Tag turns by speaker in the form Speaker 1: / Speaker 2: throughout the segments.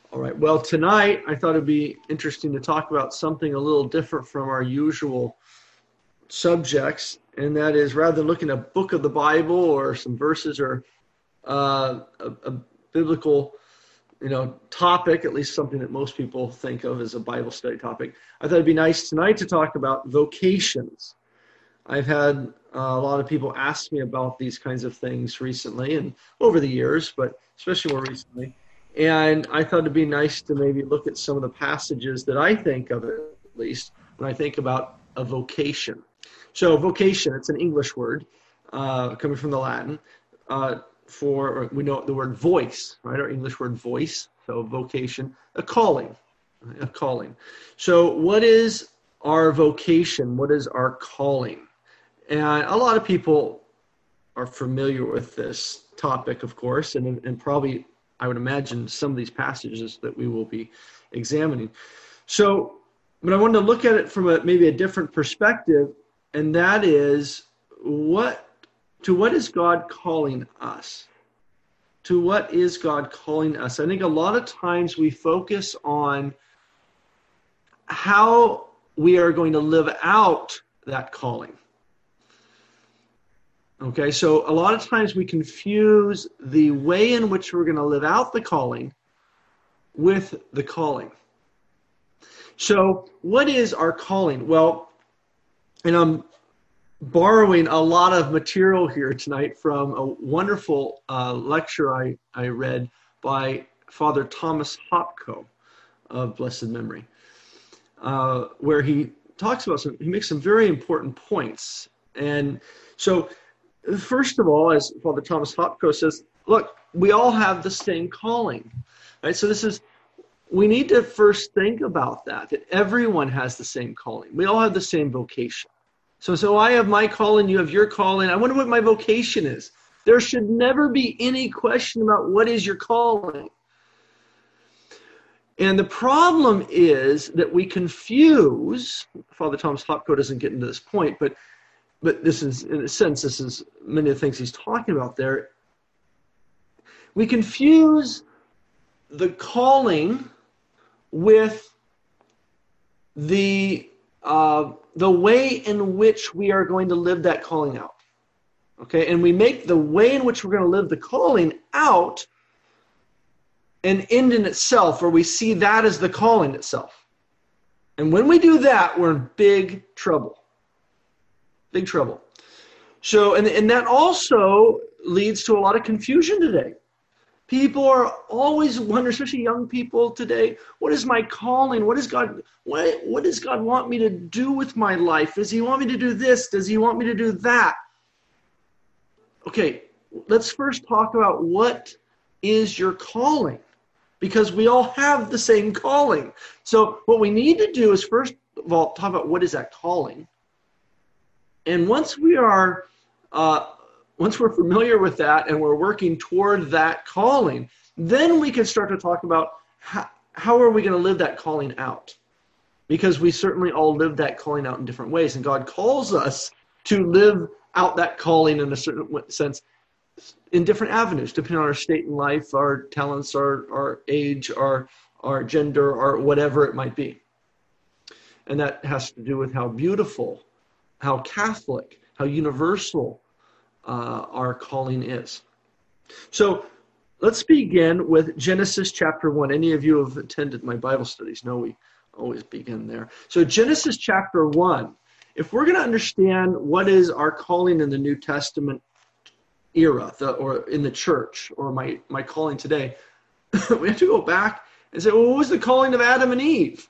Speaker 1: All right. Well, tonight I thought it'd be interesting to talk about something a little different from our usual subjects, and that is rather than looking at a book of the Bible or some verses or a biblical, topic, at least something that most people think of as a Bible study topic. I thought it'd be nice tonight to talk about vocations. I've had a lot of people ask me about these kinds of things recently and over the years, but especially more recently. And I thought it'd be nice to maybe look at some of the passages that I think of, at least, when I think about a vocation. So vocation, it's an English word coming from the Latin we know the word voice, right? Our English word voice. So vocation, a calling, right? A calling. So what is our vocation? What is our calling? And a lot of people are familiar with this topic, of course, and probably, I would imagine, some of these passages that we will be examining. So, but I wanted to look at it from maybe a different perspective, and that is, what is God calling us? To what is God calling us? I think a lot of times we focus on how we are going to live out that calling. Okay, so a lot of times we confuse the way in which we're going to live out the calling with the calling. So what is our calling? Well, and I'm borrowing a lot of material here tonight from a wonderful lecture I read by Father Thomas Hopko of blessed memory, where he talks about he makes some very important points. And so, first of all, as Father Thomas Hopko says, look, we all have the same calling, right? So we need to first think about that everyone has the same calling. We all have the same vocation. So I have my calling, you have your calling. I wonder what my vocation is. There should never be any question about what is your calling. And the problem is that we confuse, Father Thomas Hopko doesn't get into this point, but this is, in a sense, this is many of the things he's talking about there. We confuse the calling with the way in which we are going to live that calling out. Okay, and we make the way in which we're going to live the calling out an end in itself, where we see that as the calling itself. And when we do that, we're in big trouble. Big trouble. So, and that also leads to a lot of confusion today. People are always wondering, especially young people today, what is my calling? What does God want me to do with my life? Does he want me to do this? Does he want me to do that? Okay, let's first talk about what is your calling, because we all have the same calling. So what we need to do is first of all talk about what is that calling. And once we're familiar with that and we're working toward that calling, then we can start to talk about how are we going to live that calling out? Because we certainly all live that calling out in different ways. And God calls us to live out that calling in a certain sense in different avenues, depending on our state in life, our talents, our age, our gender, or whatever it might be. And that has to do with how beautiful, how Catholic, how universal our calling is. So let's begin with Genesis chapter 1. Any of you who have attended my Bible studies know we always begin there. So Genesis chapter 1, if we're going to understand what is our calling in the New Testament era, or in the church, or my calling today, we have to go back and say, well, what was the calling of Adam and Eve?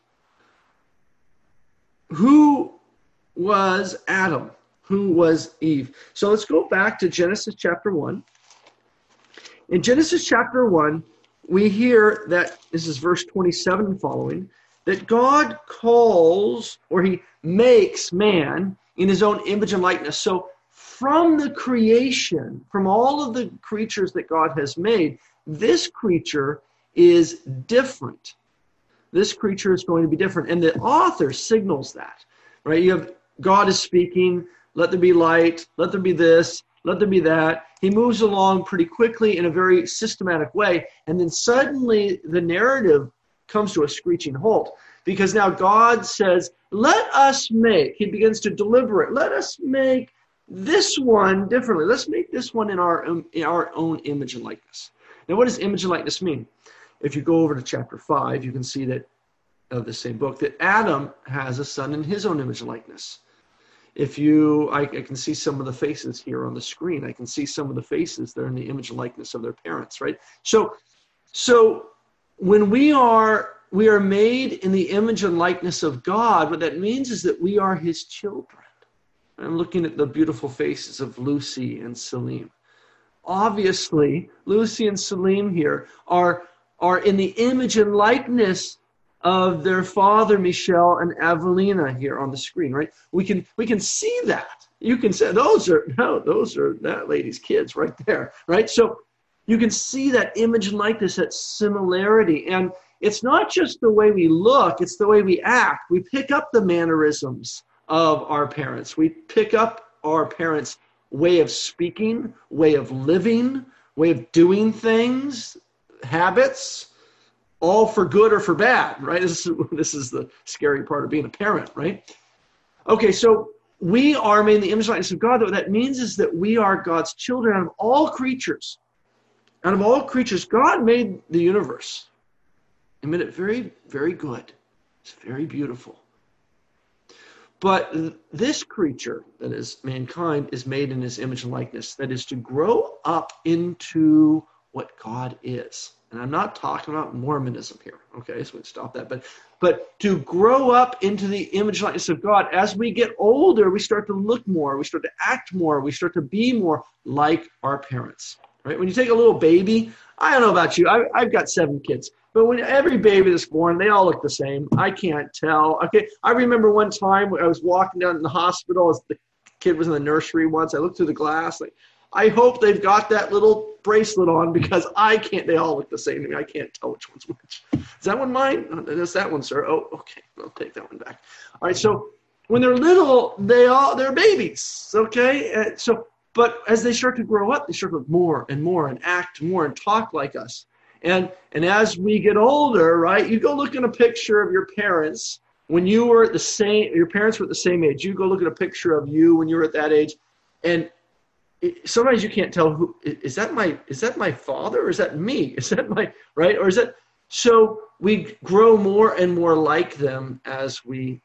Speaker 1: Who was Adam? Who was Eve? So let's go back to Genesis chapter 1. In Genesis chapter 1, we hear that, this is verse 27 and following, that God calls, or he makes man in his own image and likeness. So from the creation, from all of the creatures that God has made, this creature is different. This creature is going to be different. And the author signals that, right? You have God is speaking, let there be light, let there be this. let there be that. He moves along pretty quickly in a very systematic way. And then suddenly the narrative comes to a screeching halt, because now God says, let us make, he begins to deliberate, let us make this one differently. Let's make this one in our own image and likeness. Now, what does image and likeness mean? If you go over to chapter 5, you can see that of the same book that Adam has a son in his own image and likeness. I can see some of the faces here on the screen. I can see some of the faces that are in the image and likeness of their parents, right? So when we are made in the image and likeness of God, what that means is that we are his children. I'm looking at the beautiful faces of Lucy and Salim. Obviously, Lucy and Salim here are in the image and likeness of their father, Michelle and Evelina, here on the screen, right? We can see that. You can say those are that lady's kids right there, right? So you can see that image and likeness, that similarity. And it's not just the way we look, it's the way we act. We pick up the mannerisms of our parents. We pick up our parents' way of speaking, way of living, way of doing things, habits, all for good or for bad, right? This is the scary part of being a parent, right? Okay, so we are made in the image and likeness of God. What that means is that we are God's children. Out of all creatures, God made the universe. He made it very, very good. It's very beautiful. But this creature, that is mankind, is made in his image and likeness. That is to grow up into what God is. And I'm not talking about Mormonism here, okay? So we stop that. But to grow up into the image and likeness of God, as we get older, we start to look more, we start to act more, we start to be more like our parents, right? When you take a little baby, I don't know about you, I've got 7 kids. But when every baby that's born, they all look the same. I can't tell. Okay, I remember one time I was walking down in the hospital as the kid was in the nursery once. I looked through the glass. Like, I hope they've got that little bracelet on because I can't. They all look the same to me. I can't tell which one's which. Is that one mine? Oh, that's that one, sir. Oh, okay. I'll take that one back. All right. So when they're little, they're babies. Okay. But as they start to grow up, they start to look more and more and act more and talk like us. And as we get older, right, you go look at a picture of your parents when you were at the same, your parents were at the same age. You go look at a picture of you when you were at that age, and sometimes you can't tell who is that my father or is that me? Is that my right? Or is that so we grow more and more like them as we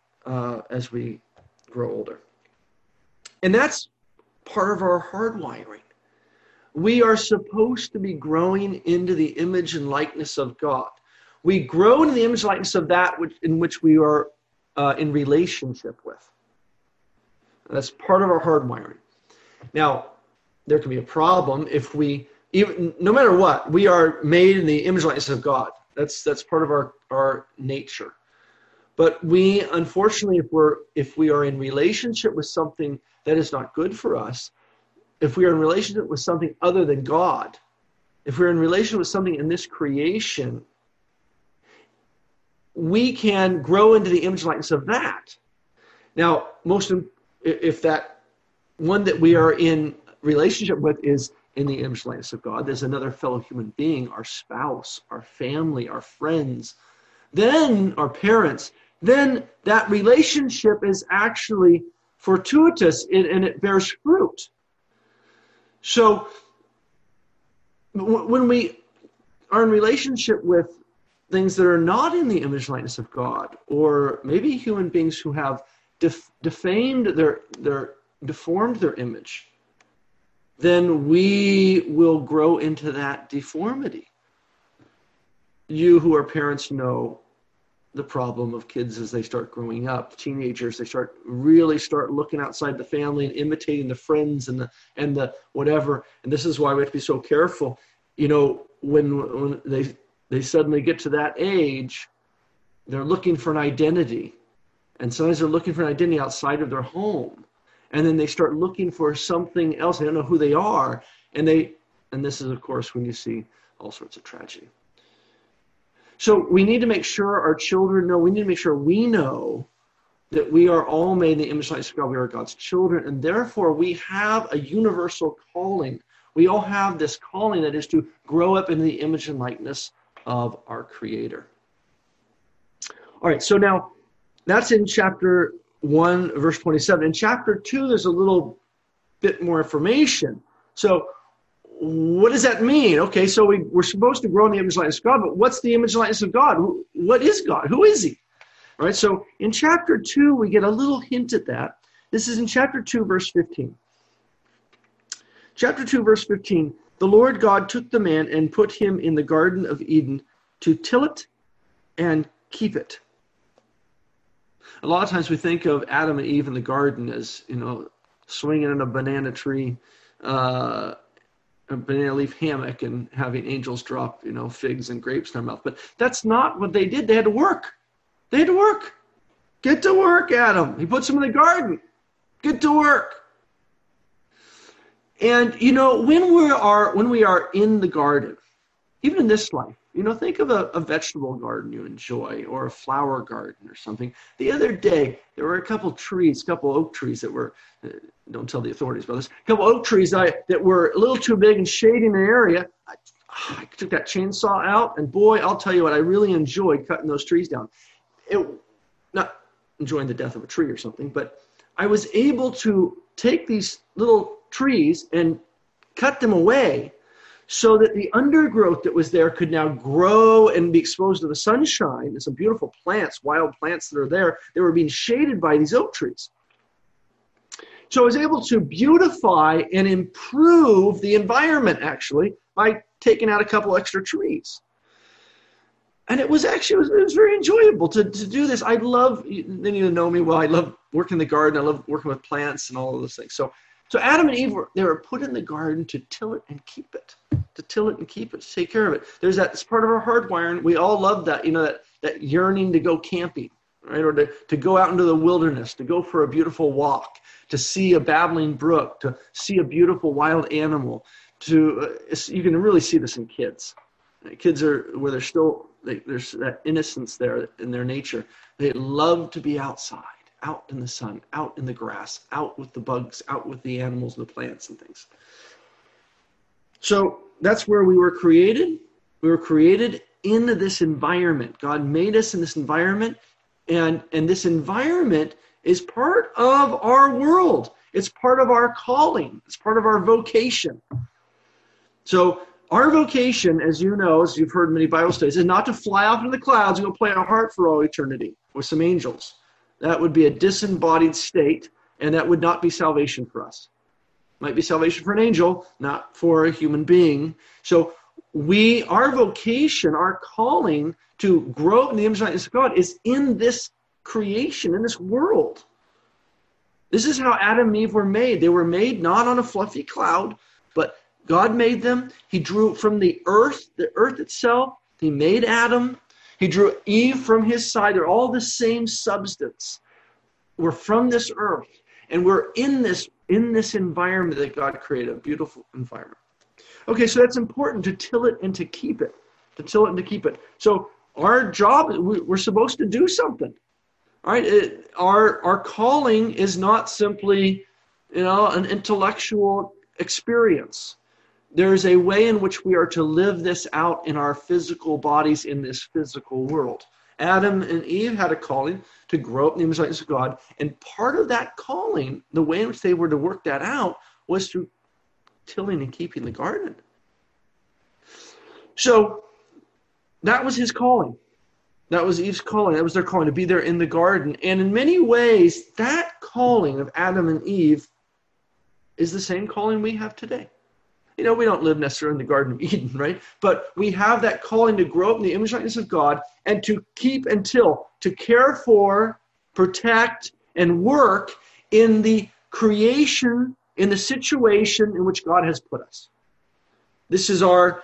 Speaker 1: grow older. And that's part of our hardwiring. We are supposed to be growing into the image and likeness of God. We grow into the image and likeness of that in which we are in relationship with. That's part of our hardwiring. Now, there can be a problem if no matter what, we are made in the image and likeness of God. That's part of our nature. But we, unfortunately, if we are in relationship with something that is not good for us, if we are in relationship with something other than God, if we're in relationship with something in this creation, we can grow into the image and likeness of that. Now, if that one that we are in relationship with is in the image and likeness of God, there's another fellow human being, our spouse, our family, our friends, then our parents, then that relationship is actually fortuitous and it bears fruit. So when we are in relationship with things that are not in the image and likeness of God, or maybe human beings who have deformed their image, then we will grow into that deformity. You who are parents know the problem of kids as they start growing up, teenagers, they really start looking outside the family and imitating the friends and the whatever. And this is why we have to be so careful. You know, when they suddenly get to that age, they're looking for an identity. And sometimes they're looking for an identity outside of their home. And then they start looking for something else. They don't know who they are. And this is, of course, when you see all sorts of tragedy. So we need to make sure our children know, we need to make sure we know that we are all made in the image and likeness of God. We are God's children, and therefore we have a universal calling. We all have this calling that is to grow up into the image and likeness of our Creator. All right, so now that's in chapter 1, verse 27. In chapter 2, there's a little bit more information. So what does that mean? Okay, so we're supposed to grow in the image and likeness of God, but what's the image and likeness of God? What is God? Who is he? All right, so in chapter 2, we get a little hint at that. This is in chapter 2, verse 15. Chapter 2, verse 15, the Lord God took the man and put him in the Garden of Eden to till it and keep it. A lot of times we think of Adam and Eve in the garden as, swinging in a banana tree, a banana leaf hammock, and having angels drop, figs and grapes in their mouth. But that's not what they did. They had to work. They had to work. Get to work, Adam. He puts them in the garden. Get to work. And, when we are in the garden, even in this life, think of a vegetable garden you enjoy, or a flower garden or something. The other day, there were a couple oak trees that were, don't tell the authorities about this, a couple oak trees that were a little too big and shading an area. I took that chainsaw out, and boy, I'll tell you what, I really enjoyed cutting those trees down. Not enjoying the death of a tree or something, but I was able to take these little trees and cut them away so that the undergrowth that was there could now grow and be exposed to the sunshine. There's some beautiful plants, wild plants that are there. They were being shaded by these oak trees. So I was able to beautify and improve the environment, actually, by taking out a couple extra trees. And it was very enjoyable to do this. I love, then you know me well, I love working in the garden. I love working with plants and all of those things. So Adam and Eve, they were put in the garden to till it and keep it. To till it and keep it, to take care of it. It's part of our hardwiring. We all love that, that yearning to go camping, right? Or to go out into the wilderness, to go for a beautiful walk, to see a babbling brook, to see a beautiful wild animal. You can really see this in kids. Kids there's that innocence there in their nature. They love to be outside, out in the sun, out in the grass, out with the bugs, out with the animals and the plants and things. So that's where we were created. We were created in this environment. God made us in this environment, and this environment is part of our world. It's part of our calling. It's part of our vocation. So our vocation, as you know, as you've heard many Bible studies, is not to fly off into the clouds and go play our heart for all eternity with some angels. That would be a disembodied state, and that would not be salvation for us. Might be salvation for an angel, not for a human being. So our vocation, our calling to grow in the image and likeness of God is in this creation, in this world. This is how Adam and Eve were made. They were made not on a fluffy cloud, but God made them. He drew from the earth itself. He made Adam. He drew Eve from his side. They're all the same substance. We're from this earth, and we're in this environment that God created, a beautiful environment. Okay, so that's important, to till it and to keep it. To till it and to keep it. So our job, we're supposed to do something. All right, our calling is not simply, an intellectual experience. There's a way in which we are to live this out in our physical bodies in this physical world. Adam and Eve had a calling to grow up in the image and likeness of God, and part of that calling, the way in which they were to work that out, was through tilling and keeping the garden. So that was his calling. That was Eve's calling. That was their calling, to be there in the garden. And in many ways, that calling of Adam and Eve is the same calling we have today. We don't live necessarily in the Garden of Eden, right? But we have that calling to grow up in the image and likeness of God, and to keep and till, to care for, protect, and work in the creation, in the situation in which God has put us. This is our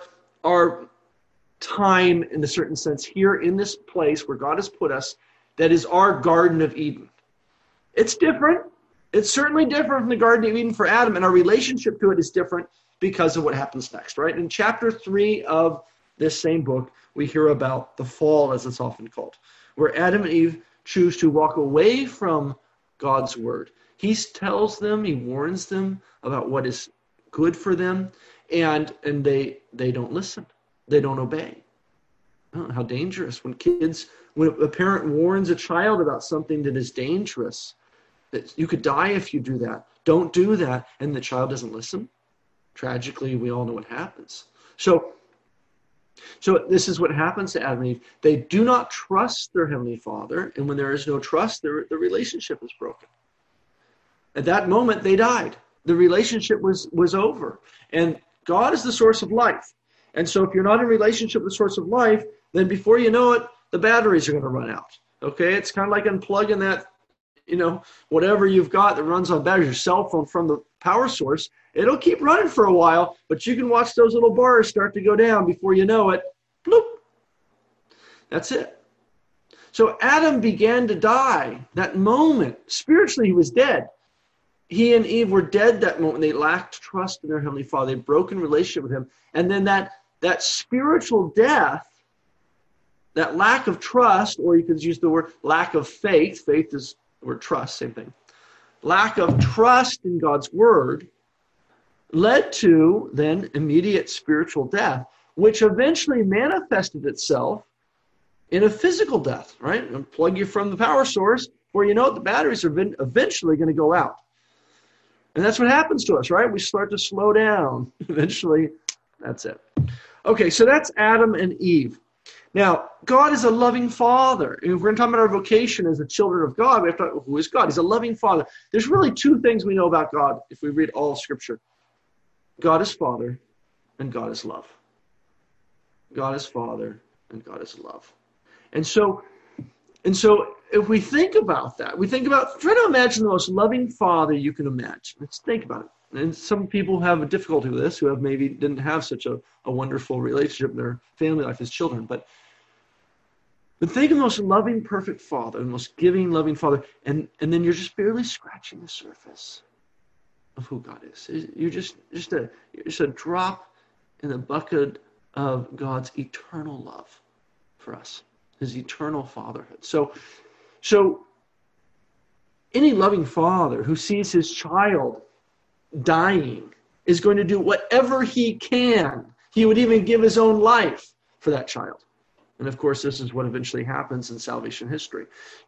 Speaker 1: time, in a certain sense, here in this place where God has put us, that is our Garden of Eden. It's different. It's certainly different from the Garden of Eden for Adam, and our relationship to it is different because of what happens next, right? In chapter 3 of this same book, we hear about the fall, as it's often called, where Adam and Eve choose to walk away from God's word. He tells them, he warns them about what is good for them, and they don't listen. They don't obey. Oh, how dangerous when a parent warns a child about something that is dangerous, that you could die if you do that. Don't do that, and the child doesn't listen. Tragically, we all know what happens. So this is what happens to Adam and Eve. They do not trust their Heavenly Father, and when there is no trust, the relationship is broken. At that moment, they died. The relationship was over. And God is the source of life. And so if you're not in relationship with the source of life, then before you know it, the batteries are going to run out. Okay? It's kind of like unplugging that, whatever you've got that runs on batteries, your cell phone from the power source. It'll keep running for a while, but you can watch those little bars start to go down before you know it. Bloop. That's it. So Adam began to die that moment. Spiritually, he was dead. He and Eve were dead that moment. They lacked trust in their Heavenly Father. They'd broken relationship with him. And then that spiritual death, that lack of trust, or you could use the word lack of faith. Faith is the word trust, same thing. Lack of trust in God's word led to then immediate spiritual death, which eventually manifested itself in a physical death, right? Unplug you from the power source, before you know it, the batteries are eventually going to go out. And that's what happens to us, right? We start to slow down. Eventually, that's it. Okay, so that's Adam and Eve. Now, God is a loving Father. If we're going to talk about our vocation as the children of God, we have to talk about who is God. He's a loving Father. There's really two things we know about God if we read all of Scripture. God is Father, and God is love. God is Father, and God is love. And so if we think about that, try to imagine the most loving Father you can imagine. Let's think about it. And some people have a difficulty with this, who maybe didn't have such a wonderful relationship in their family life as children. But think of the most loving, perfect Father, the most giving, loving Father, and then you're just barely scratching the surface of who God is. You're just a drop in the bucket of God's eternal love for us, his eternal fatherhood. So any loving father who sees his child dying is going to do whatever he can. He would even give his own life for that child. And of course, this is what eventually happens in salvation history.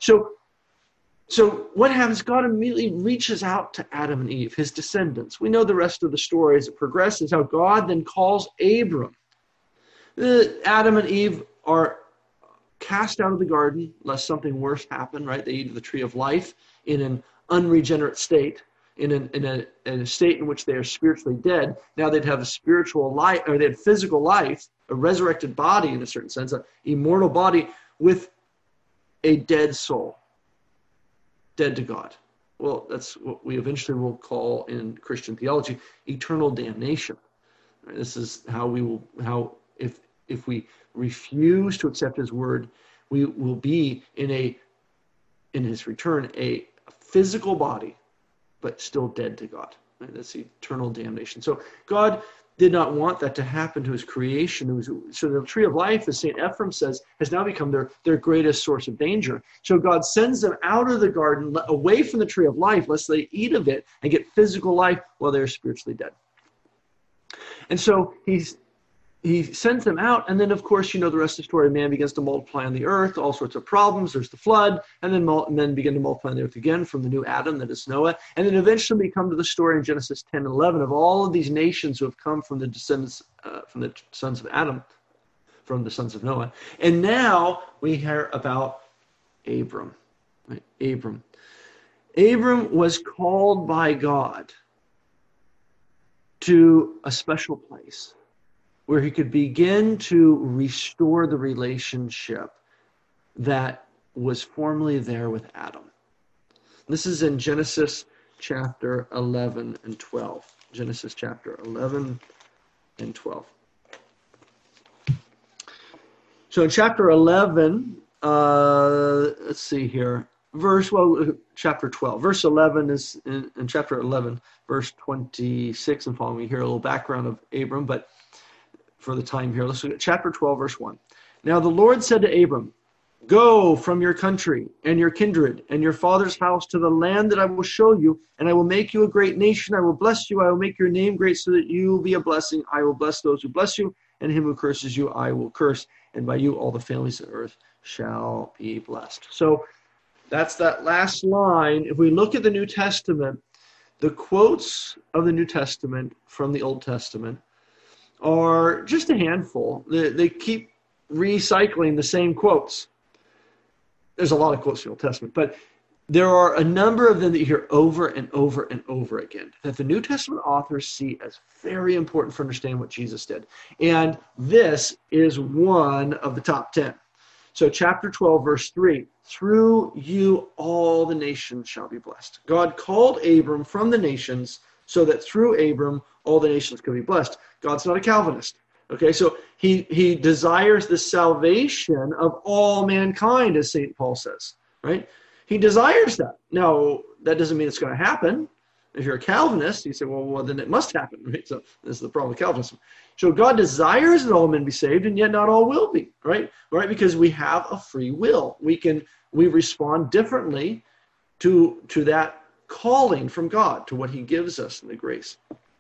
Speaker 1: So what happens? God immediately reaches out to Adam and Eve, his descendants. We know the rest of the story as it progresses, how God then calls Abram. Adam and Eve are cast out of the garden, lest something worse happen, right? They eat of the tree of life in an unregenerate state, in a state in which they are spiritually dead. Now they'd have a spiritual life, or they had physical life, a resurrected body in a certain sense, an immortal body with a dead soul, dead to God. Well, that's what we eventually will call in Christian theology eternal damnation. Right? This is how if we refuse to accept his word, we will be in his return a physical body, but still dead to God. Right? That's eternal damnation. So God did not want that to happen to his creation. So the tree of life, as St. Ephrem says, has now become their greatest source of danger. So God sends them out of the garden, away from the tree of life, lest they eat of it and get physical life while they're spiritually dead. And so he sends them out, and then, of course, you know the rest of the story. Man begins to multiply on the earth, all sorts of problems. There's the flood, and then men begin to multiply on the earth again from the new Adam, that is Noah. And then eventually we come to the story in Genesis 10 and 11 of all of these nations who have come from the descendants, from the sons of Adam, from the sons of Noah. And now we hear about Abram. Right? Abram was called by God to a special place where he could begin to restore the relationship that was formerly there with Adam. This is in Genesis chapter 11 and 12. Genesis chapter 11 and 12. So in chapter 11, let's see here. Chapter 12. Verse 11 is in chapter 11, verse 26 and following. We hear a little background of Abram, but for the time here, let's look at chapter 12, verse 1. Now the Lord said to Abram, Go from your country and your kindred and your father's house to the land that I will show you, and I will make you a great nation. I will bless you. I will make your name great so that you will be a blessing. I will bless those who bless you, and him who curses you I will curse. And by you all the families of earth shall be blessed. So that's that last line. If we look at the New Testament, the quotes of the New Testament from the Old Testament are just a handful. They keep recycling the same quotes. There's a lot of quotes in the Old Testament, but there are a number of them that you hear over and over and over again that the New Testament authors see as very important for understanding what Jesus did. And this is one of the top 10. So chapter 12, verse 3, through you all the nations shall be blessed. God called Abram from the nations so that through Abram all the nations could be blessed. God's not a Calvinist. Okay, so he desires the salvation of all mankind, as St. Paul says, right? He desires that. Now, that doesn't mean it's going to happen. If you're a Calvinist, you say, well, then it must happen, right? So this is the problem with Calvinism. So God desires that all men be saved, and yet not all will be, right? Right? Because we have a free will. We respond differently to that calling from God, to what he gives us in the grace.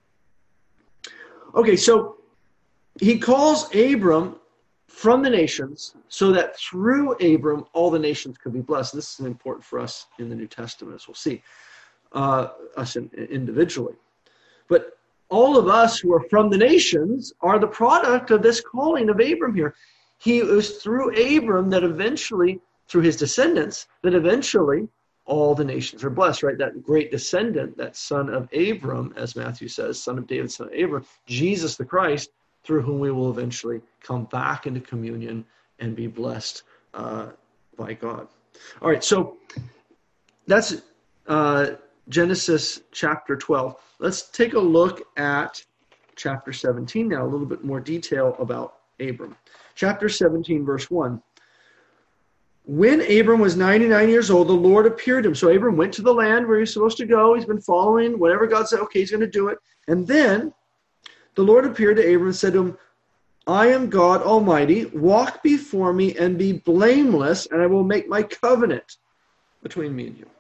Speaker 1: Okay, so he calls Abram from the nations so that through Abram all the nations could be blessed. This is important for us in the New Testament, as we'll see, us individually. But all of us who are from the nations are the product of this calling of Abram here. It was through Abram that eventually, through his descendants, that eventually all the nations are blessed, right? That great descendant, that son of Abram, as Matthew says, son of David, son of Abram, Jesus the Christ, through whom we will eventually come back into communion and be blessed by God. All right, so that's Genesis chapter 12. Let's take a look at chapter 17 now, a little bit more detail about Abram. Chapter 17, verse 1. When Abram was 99 years old, the Lord appeared to him. So Abram went to the land where he's supposed to go. He's been following whatever God said, okay, he's going to do it. And then the Lord appeared to Abram and said to him, I am God Almighty. Walk before me and be blameless, and I will make my covenant between me and you.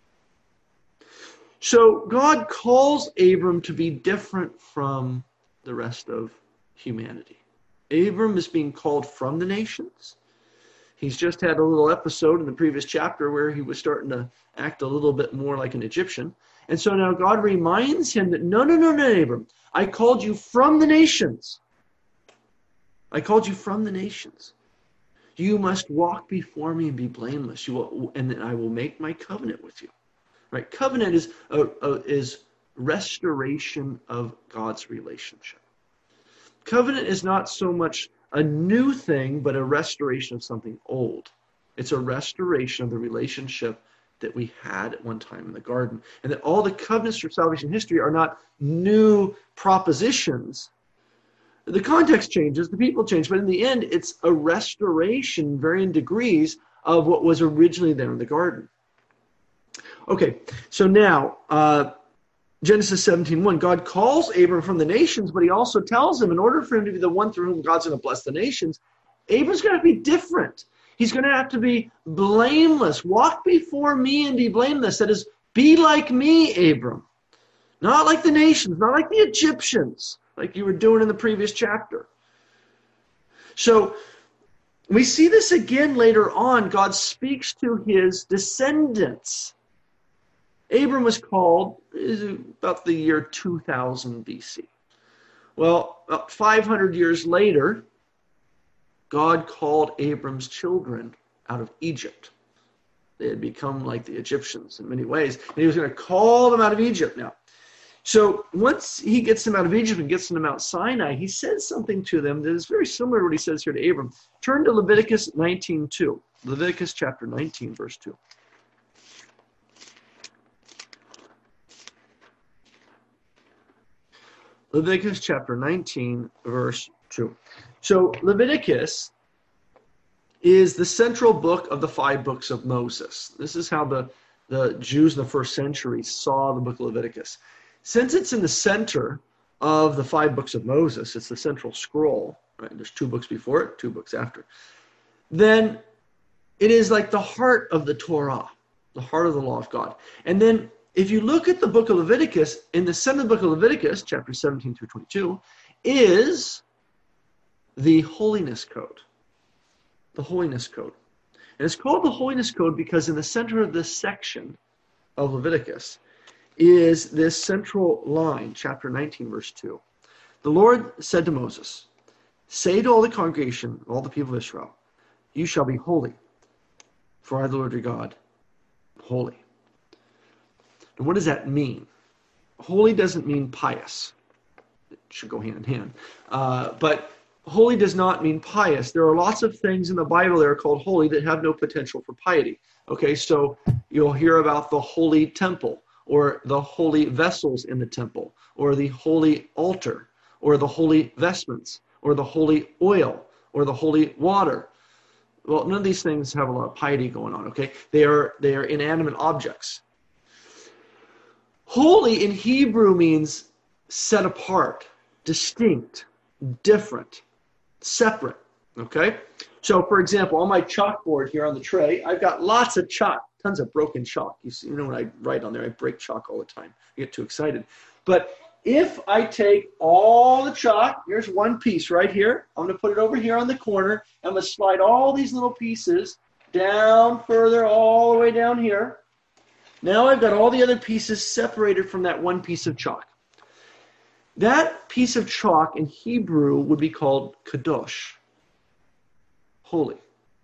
Speaker 1: So God calls Abram to be different from the rest of humanity. Abram is being called from the nations. He's just had a little episode in the previous chapter where he was starting to act a little bit more like an Egyptian. And so now God reminds him that, no, Abram, I called you from the nations. I called you from the nations. You must walk before me and be blameless. And then I will make my covenant with you. Right? Covenant is restoration of God's relationship. Covenant is not so much a new thing, but a restoration of something old. It's a restoration of the relationship that we had at one time in the garden. And that all the covenants for salvation history are not new propositions. The context changes, the people change, but in the end, it's a restoration, varying degrees, of what was originally there in the garden. Okay, so now, Genesis 17:1, God calls Abram from the nations, but he also tells him in order for him to be the one through whom God's going to bless the nations, Abram's going to be different. He's going to have to be blameless. Walk before me and be blameless. That is, be like me, Abram. Not like the nations, not like the Egyptians, like you were doing in the previous chapter. So we see this again later on. God speaks to his descendants. Abram was called about the year 2000 BC. Well, about 500 years later, God called Abram's children out of Egypt. They had become like the Egyptians in many ways. And he was going to call them out of Egypt now. So once he gets them out of Egypt and gets them to Mount Sinai, he says something to them that is very similar to what he says here to Abram. Turn to Leviticus 19:2. Leviticus chapter 19, verse 2. Leviticus chapter 19, verse 2. So Leviticus is the central book of the 5 books of Moses. This is how the Jews in the first century saw the book of Leviticus. Since it's in the center of the 5 books of Moses, it's the central scroll, right? There's 2 books before it, 2 books after. Then It is like the heart of the Torah, the heart of the law of God. And then if you look at the book of Leviticus, in the center of the book of Leviticus, chapter 17 through 22, is the holiness code. The holiness code. And it's called the holiness code because in the center of this section of Leviticus is this central line, chapter 19, verse 2. The Lord said to Moses, say to all the congregation, all the people of Israel, you shall be holy, for I, the Lord your God, am holy. And what does that mean? Holy doesn't mean pious. It should go hand in hand. But holy does not mean pious. There are lots of things in the Bible that are called holy that have no potential for piety. Okay, so you'll hear about the holy temple, or the holy vessels in the temple, or the holy altar, or the holy vestments, or the holy oil, or the holy water. Well, none of these things have a lot of piety going on, okay? They are inanimate objects. Holy in Hebrew means set apart, distinct, different, separate, okay? So, for example, on my chalkboard here on the tray, I've got lots of chalk, tons of broken chalk. You know when I write on there, I break chalk all the time. I get too excited. But if I take all the chalk, here's one piece right here. I'm going to put it over here on the corner. I'm going to slide all these little pieces down further, all the way down here. Now I've got all the other pieces separated from that one piece of chalk. That piece of chalk in Hebrew would be called kadosh, holy.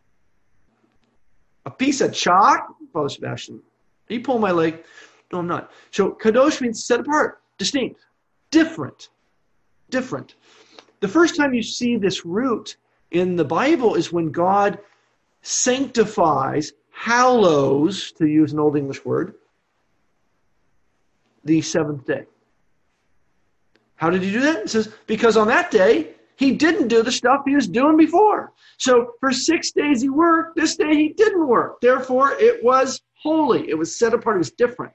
Speaker 1: A piece of chalk? Father Sebastian, are you pulling my leg? No, I'm not. So kadosh means set apart, distinct, different. The first time you see this root in the Bible is when God sanctifies, hallows, to use an old English word, the seventh day. How did he do that? It says, because on that day, he didn't do the stuff he was doing before. So for 6 days he worked. This day he didn't work. Therefore, it was holy. It was set apart. It was different.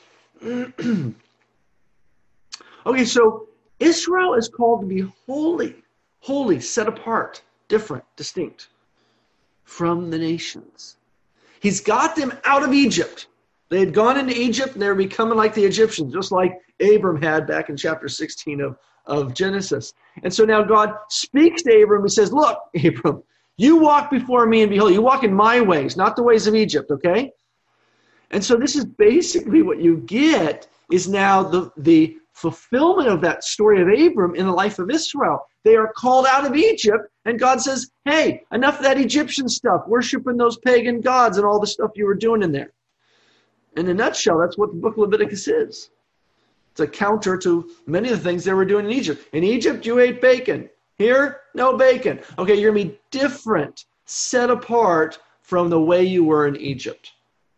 Speaker 1: Okay, so Israel is called to be holy, set apart, different, distinct from the nations. He's got them out of Egypt. They had gone into Egypt and they were becoming like the Egyptians, just like Abram had back in chapter 16 of Genesis. And so now God speaks to Abram and says, look, Abram, you walk before me and be holy. You walk in my ways, not the ways of Egypt, okay? And so this is basically what you get is now the fulfillment of that story of Abram in the life of Israel. They are called out of Egypt, and God says, hey, enough of that Egyptian stuff, worshiping those pagan gods and all the stuff you were doing in there. In a nutshell, that's what the book of Leviticus is. It's a counter to many of the things they were doing in Egypt. In Egypt, you ate bacon. Here, no bacon. Okay, you're going to be different, set apart from the way you were in Egypt.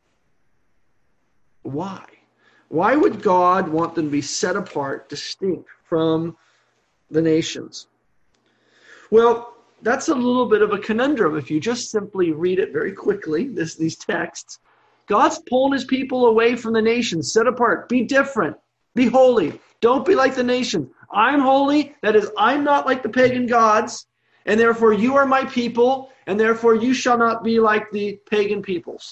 Speaker 1: Why? Why would God want them to be set apart, distinct from the nations? Well, that's a little bit of a conundrum if you just simply read it very quickly, these texts. God's pulling his people away from the nations, set apart, be different, be holy. Don't be like the nations. I'm holy, that is, I'm not like the pagan gods, and therefore you are my people, and therefore you shall not be like the pagan peoples.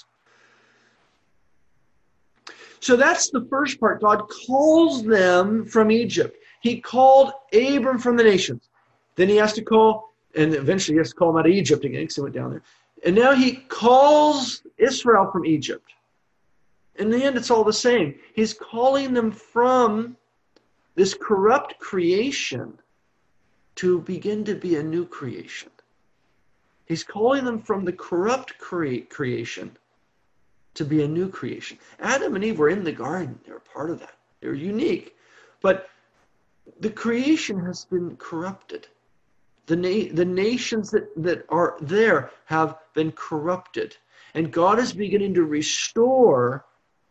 Speaker 1: So that's the first part. God calls them from Egypt. He called Abram from the nations. Then he has to call, and eventually he has to call them out of Egypt again because he went down there. And now he calls Israel from Egypt. In the end, it's all the same. He's calling them from this corrupt creation to begin to be a new creation. He's calling them from the corrupt creation to be a new creation. Adam and Eve were in the garden. They were part of that. They were unique. But the creation has been corrupted. The nations that are there have been corrupted. And God is beginning to restore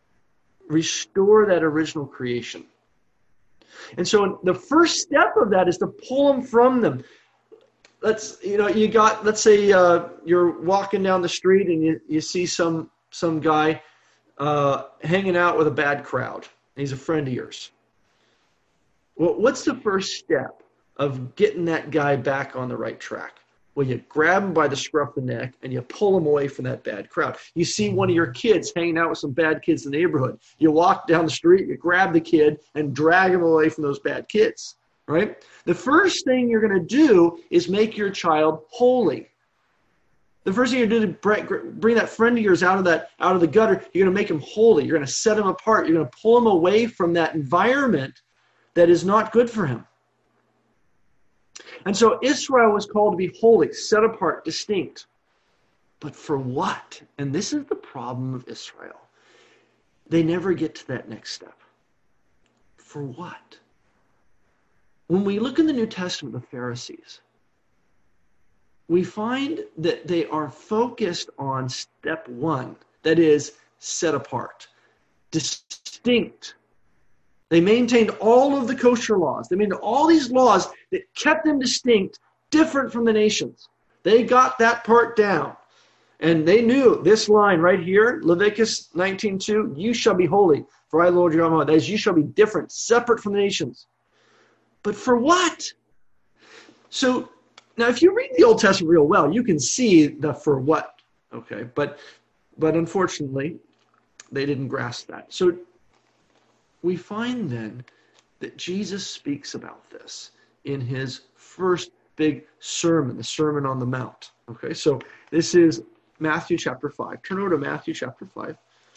Speaker 1: that original creation. And so the first step of that is to pull them from them. Let's say you're walking down the street and you see some guy hanging out with a bad crowd. He's a friend of yours. Well, what's the first step of getting that guy back on the right track? Well, you grab them by the scruff of the neck and you pull them away from that bad crowd. You see one of your kids hanging out with some bad kids in the neighborhood. You walk down the street, you grab the kid and drag him away from those bad kids, right? The first thing you're going to do is make your child holy. The first thing you're going to do to bring that friend of yours out of the gutter, you're going to make him holy. You're going to set him apart. You're going to pull him away from that environment that is not good for him. And so Israel was called to be holy, set apart, distinct. But for what? And this is the problem of Israel. They never get to that next step. For what? When we look in the New Testament, the Pharisees, we find that they are focused on step one, that is, set apart, distinct. They maintained all of the kosher laws. They maintained all these laws that kept them distinct, different from the nations. They got that part down. And they knew this line right here, Leviticus 19:2, you shall be holy, for I, Lord your God, that is, you shall be different, separate from the nations. But for what? So, now, if you read the Old Testament real well, you can see the for what, okay? But unfortunately, they didn't grasp that. So we find then that Jesus speaks about this in his first big sermon, the Sermon on the Mount, okay? So this is Matthew chapter 5. Turn over to Matthew chapter 5.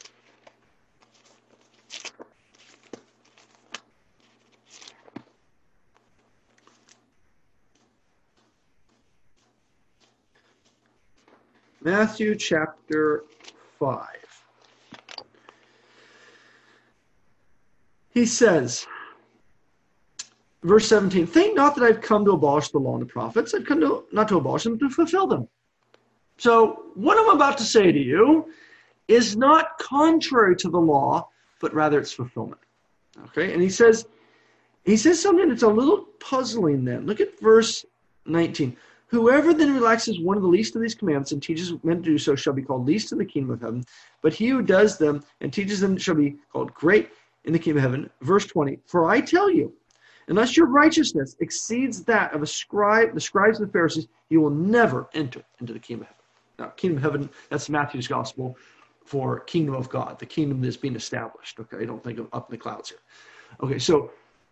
Speaker 1: Matthew chapter 5. He says, verse 17, think not that I've come to abolish the law and the prophets. I've come not to abolish them, to fulfill them. So what I'm about to say to you is not contrary to the law, but rather its fulfillment. Okay, and he says something that's a little puzzling then. Look at verse 19. Whoever then relaxes one of the least of these commandments and teaches men to do so shall be called least in the kingdom of heaven. But he who does them and teaches them shall be called great in the kingdom of heaven. Verse 20, for I tell you, unless your righteousness exceeds that of the scribes and the Pharisees, you will never enter into the kingdom of heaven. Now, kingdom of heaven, that's Matthew's gospel for kingdom of God, the kingdom that's being established. Okay, don't think of up in the clouds here. Okay, so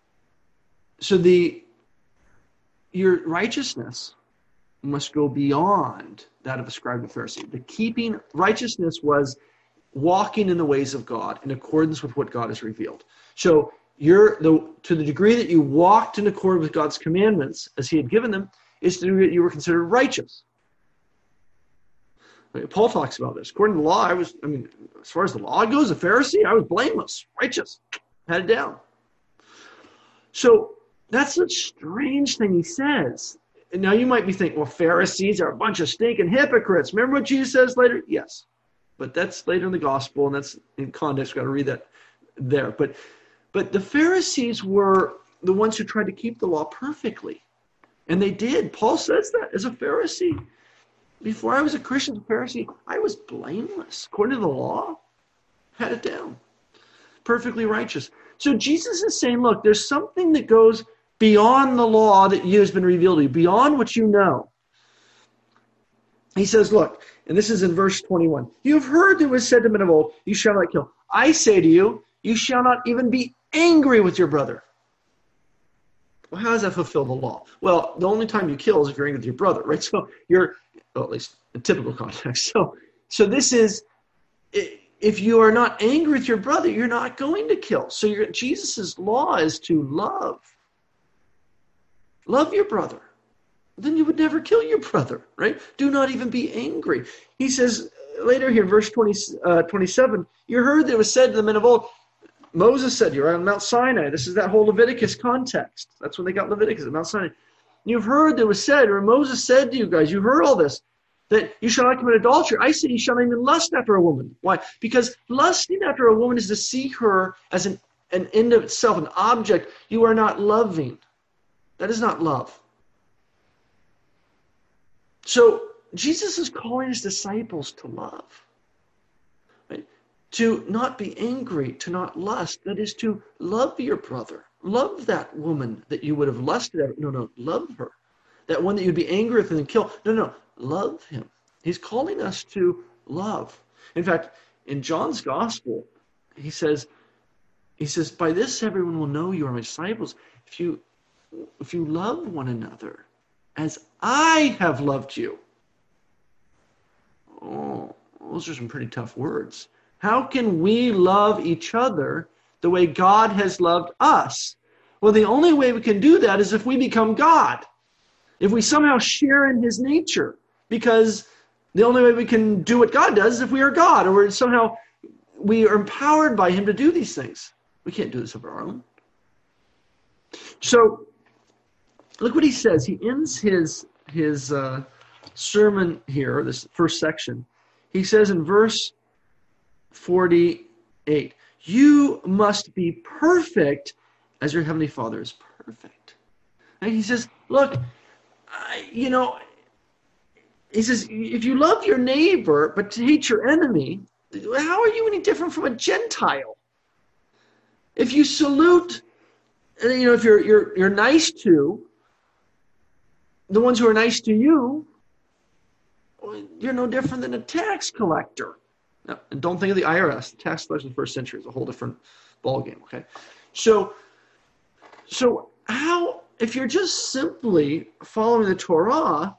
Speaker 1: your righteousness must go beyond that of a scribe and Pharisee. The keeping righteousness was walking in the ways of God in accordance with what God has revealed. So to the degree that you walked in accord with God's commandments as he had given them, is to the degree that you were considered righteous. Paul talks about this. According to the law, as far as the law goes, a Pharisee, I was blameless, righteous, had it down. So that's a strange thing he says. And now you might be thinking, well, Pharisees are a bunch of stinking hypocrites. Remember what Jesus says later? Yes. But that's later in the gospel, and that's in context. We've got to read that there. But the Pharisees were the ones who tried to keep the law perfectly. And they did. Paul says that as a Pharisee. Before I was a Christian, a Pharisee, I was blameless. According to the law, had it down. Perfectly righteous. So Jesus is saying, look, there's something that goes beyond the law that has been revealed to you, beyond what you know. He says, look, and this is in verse 21, you have heard that it was said to men of old, you shall not kill. I say to you, you shall not even be angry with your brother. Well, how does that fulfill the law? Well, the only time you kill is if you're angry with your brother, right? So at least in typical context. So this is, if you are not angry with your brother, you're not going to kill. So Jesus' law is to love. Love your brother. Then you would never kill your brother, right? Do not even be angry. He says later here, verse 27, you heard that it was said to the men of old, Moses said, you're on Mount Sinai. This is that whole Leviticus context. That's when they got Leviticus at Mount Sinai. You've heard that it was said, or Moses said to you guys, you heard all this, that you shall not commit adultery. I say you shall not even lust after a woman. Why? Because lusting after a woman is to see her as an end of itself, an object. You are not loving. That is not love. So Jesus is calling his disciples to love. Right? To not be angry, to not lust. That is to love your brother. Love that woman that you would have lusted at. No, love her. that one that you'd be angry with and then kill. No, love him. He's calling us to love. In fact, in John's gospel, he says, by this everyone will know you are my disciples if you love one another as I have loved you. Oh, those are some pretty tough words. How can we love each other the way God has loved us? Well, the only way we can do that is if we become God. If we somehow share in his nature. Because the only way we can do what God does is if we are God, or somehow we are empowered by him to do these things. We can't do this of our own. So, look what he says. He ends his sermon here, this first section. He says in verse 48, you must be perfect as your heavenly Father is perfect. And he says, look, he says, if you love your neighbor but hate your enemy, how are you any different from a Gentile? If you salute, if you're nice to the ones who are nice to you, you're no different than a tax collector. Now, and don't think of the IRS. The tax collector in the first century is a whole different ballgame, okay? So how, if you're just simply following the Torah,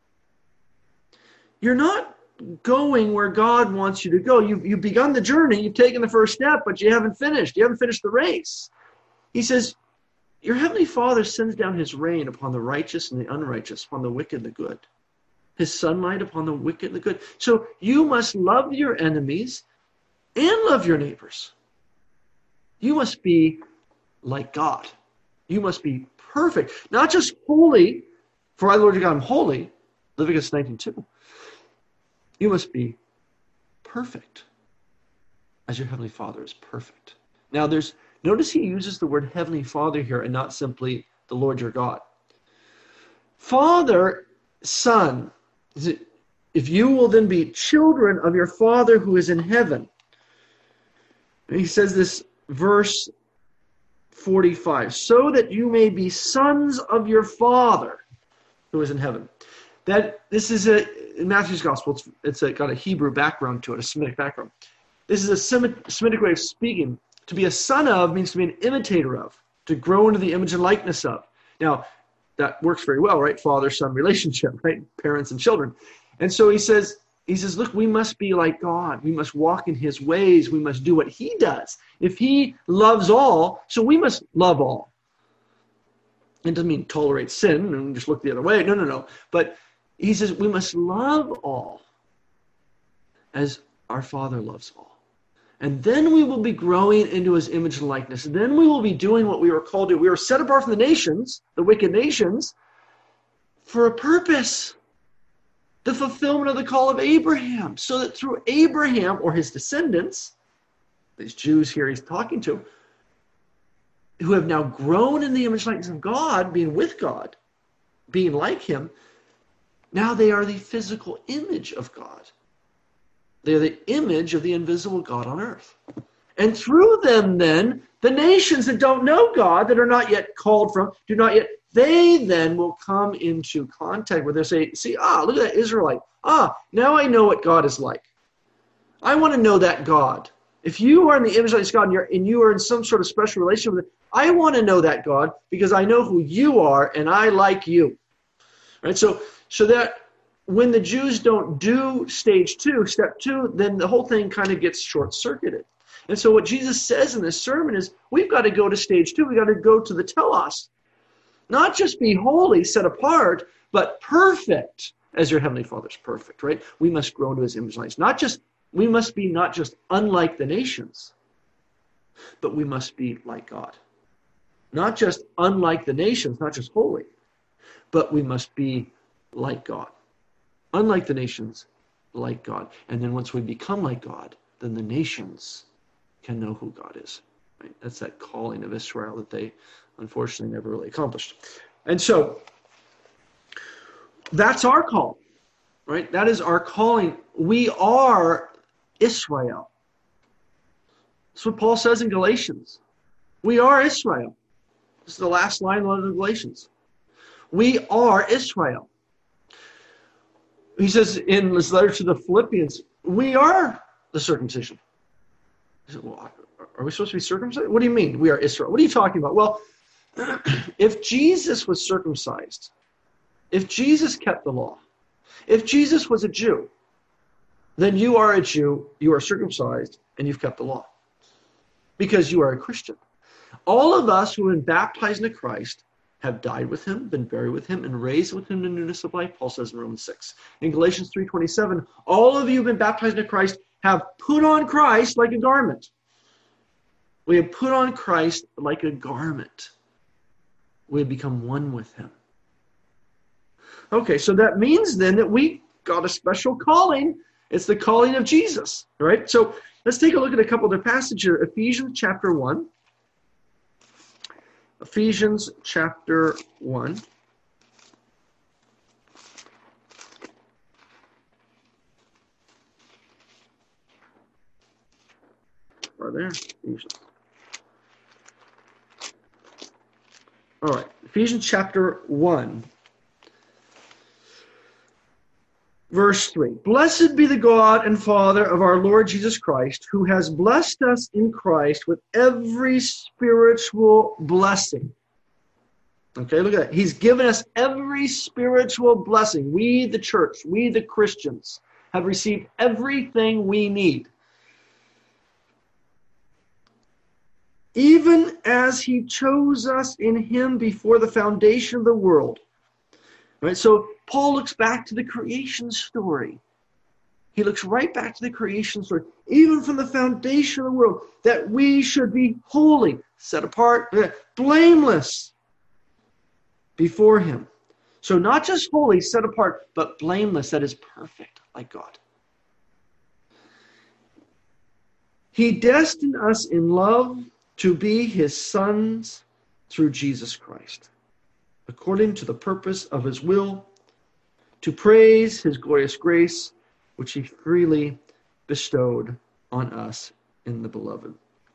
Speaker 1: you're not going where God wants you to go. You've begun the journey, you've taken the first step, but you haven't finished. You haven't finished the race. He says, your heavenly Father sends down his rain upon the righteous and the unrighteous, upon the wicked and the good. His sunlight upon the wicked and the good. So you must love your enemies and love your neighbors. You must be like God. You must be perfect. Not just holy, for I, the Lord your God, am holy, Leviticus 19:2. You must be perfect as your heavenly Father is perfect. Now notice he uses the word heavenly Father here and not simply the Lord your God. Father, Son, if you will then be children of your Father who is in heaven. And he says this, verse 45, so that you may be sons of your Father who is in heaven. This is in Matthew's gospel, it's got a Hebrew background to it, a Semitic background. This is a Semitic way of speaking. To be a son of means to be an imitator of, to grow into the image and likeness of. Now, that works very well, right? Father-son relationship, right? Parents and children. And so he says, look, we must be like God. We must walk in his ways. We must do what he does. If he loves all, so we must love all. It doesn't mean tolerate sin and just look the other way. No. But he says we must love all as our Father loves all. And then we will be growing into his image and likeness. And then we will be doing what we were called to. We were set apart from the nations, the wicked nations, for a purpose. The fulfillment of the call of Abraham. So that through Abraham or his descendants, these Jews here he's talking to, who have now grown in the image and likeness of God, being with God, being like him, now they are the physical image of God. They are the image of the invisible God on earth. And through them then, the nations that don't know God, that are not yet called from, they then will come into contact with, they'll say, see, look at that Israelite. Now I know what God is like. I want to know that God. If you are in the image of God and you are in some sort of special relationship with it, I want to know that God because I know who you are and I like you. Right? So that when the Jews don't do step two, then the whole thing kind of gets short-circuited. And so what Jesus says in this sermon is we've got to go to stage two. We've got to go to the telos. Not just be holy, set apart, but perfect as your heavenly Father's perfect, right? We must grow into his image and likeness. We must be not just unlike the nations, but we must be like God. Not just unlike the nations, not just holy, but we must be like God. Unlike the nations, like God. And then once we become like God, then the nations can know who God is. Right? That's that calling of Israel that they unfortunately never really accomplished. And so that's our call, right? That is our calling. We are Israel. That's what Paul says in Galatians. We are Israel. This is the last line of Galatians. We are Israel. He says in his letter to the Philippians, we are the circumcision. He said, well, are we supposed to be circumcised? What do you mean we are Israel? What are you talking about? Well, if Jesus was circumcised, if Jesus kept the law, if Jesus was a Jew, then you are a Jew, you are circumcised, and you've kept the law. Because you are a Christian. All of us who have been baptized into Christ have died with him, been buried with him, and raised with him in newness of life, Paul says in Romans 6. In Galatians 3:27, all of you who have been baptized into Christ have put on Christ like a garment. We have put on Christ like a garment. We have become one with him. Okay, so that means then that we got a special calling. It's the calling of Jesus, right? So let's take a look at a couple other passages here. Ephesians chapter 1. Ephesians chapter 1. Right there. Ephesians. All right. Ephesians chapter 1. Verse 3, blessed be the God and Father of our Lord Jesus Christ, who has blessed us in Christ with every spiritual blessing. Okay, look at that. He's given us every spiritual blessing. We, the church, we, the Christians, have received everything we need. Even as he chose us in him before the foundation of the world. Right? So Paul looks back to the creation story. He looks right back to the creation story, even from the foundation of the world, that we should be holy, set apart, blameless before him. So not just holy, set apart, but blameless, that is perfect, like God. He destined us in love to be his sons through Jesus Christ, according to the purpose of his will, to praise his glorious grace, which he freely bestowed on us in the beloved.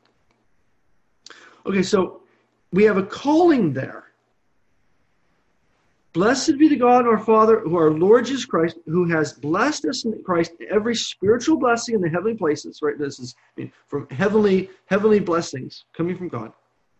Speaker 1: Okay, so we have a calling there. Blessed be the God our Father, who our Lord Jesus Christ, who has blessed us in Christ every spiritual blessing in the heavenly places. Right, this is from heavenly blessings coming from God.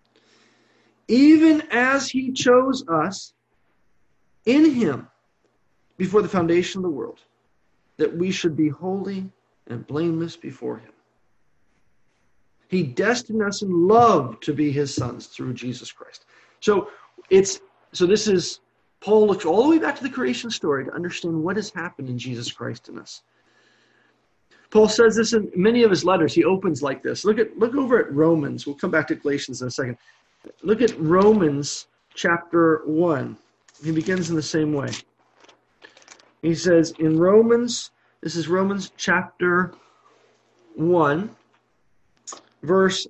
Speaker 1: Even as he chose us in him before the foundation of the world, that we should be holy and blameless before him. He destined us in love to be his sons through Jesus Christ. So this is, Paul looks all the way back to the creation story to understand what has happened in Jesus Christ in us. Paul says this in many of his letters. He opens like this. Look over at Romans. We'll come back to Galatians in a second. Look at Romans chapter 1. He begins in the same way. He says in Romans, this is Romans chapter 1, verse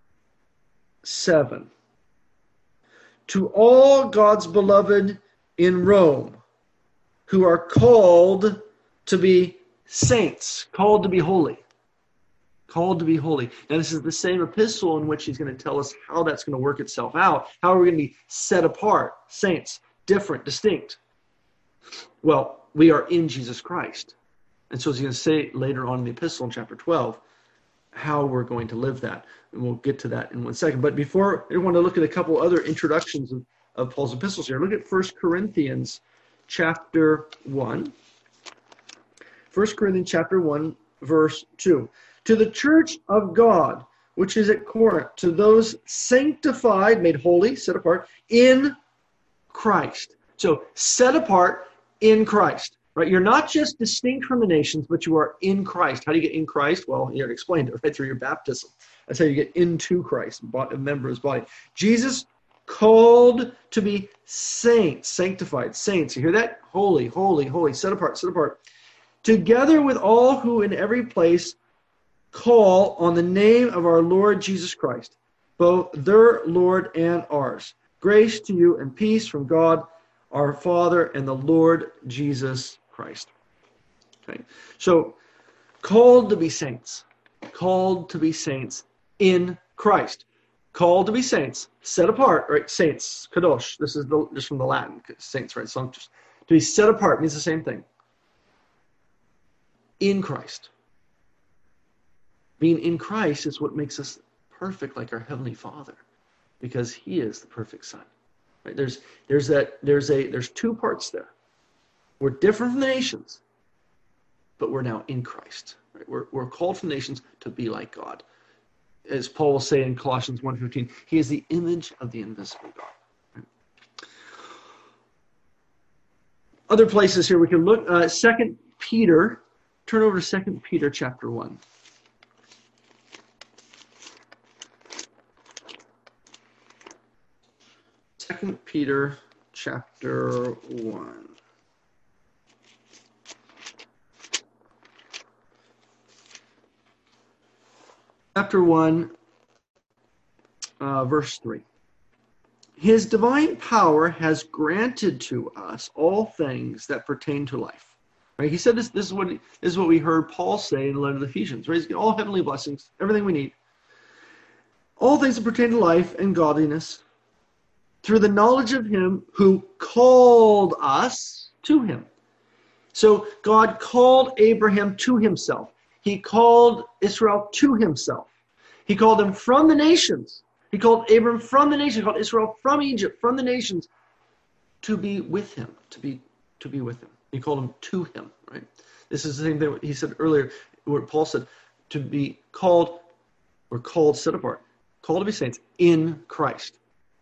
Speaker 1: 7. To all God's beloved in Rome, who are called to be saints, called to be holy. Called to be holy. Now this is the same epistle in which he's going to tell us how that's going to work itself out. How are we going to be set apart, saints, different, distinct? Well, we are in Jesus Christ. And so he's going to say later on in the epistle in chapter 12 how we're going to live that. And we'll get to that in one second. But before, I want to look at a couple other introductions of Paul's epistles here. Look at 1 Corinthians chapter 1. 1 Corinthians chapter 1, verse 2. To the church of God, which is at Corinth, to those sanctified, made holy, set apart, in Christ. So, set apart in Christ. Right? You're not just distinct from the nations, but you are in Christ. How do you get in Christ? Well, you already explained it, right? Through your baptism. That's how you get into Christ, a member of his body. Jesus called to be saints, sanctified, saints. You hear that? Holy, holy, holy, set apart, set apart. Together with all who in every place call on the name of our Lord Jesus Christ, both their Lord and ours. Grace to you and peace from God, our Father, and the Lord Jesus Christ. Okay, so called to be saints in Christ. called to be saints, set apart, right? Saints, kadosh. This is just from the Latin, saints, right? So just to be set apart means the same thing. In Christ. Being in Christ is what makes us perfect like our Heavenly Father, because He is the perfect Son. Right? There's two parts there. We're different from the nations, but we're now in Christ. Right? We're called from the nations to be like God. As Paul will say in Colossians 1:15, He is the image of the invisible God. Right? Other places here we can look. 2 Peter. Turn over to 2 Peter chapter 1. 2 Peter chapter 1. Chapter 1, verse 3. His divine power has granted to us all things that pertain to life. Right? He said this is what we heard Paul say in the letter to the Ephesians. Right? He's got all heavenly blessings, everything we need. All things that pertain to life and godliness, through the knowledge of Him who called us to Him. So God called Abraham to Himself. He called Israel to Himself. He called them from the nations. He called Abram from the nations. He called Israel from Egypt, from the nations, to be with Him, to be with Him. He called them to Him, right? This is the same thing he said earlier, where Paul said, to be called, or called, set apart, called to be saints in Christ.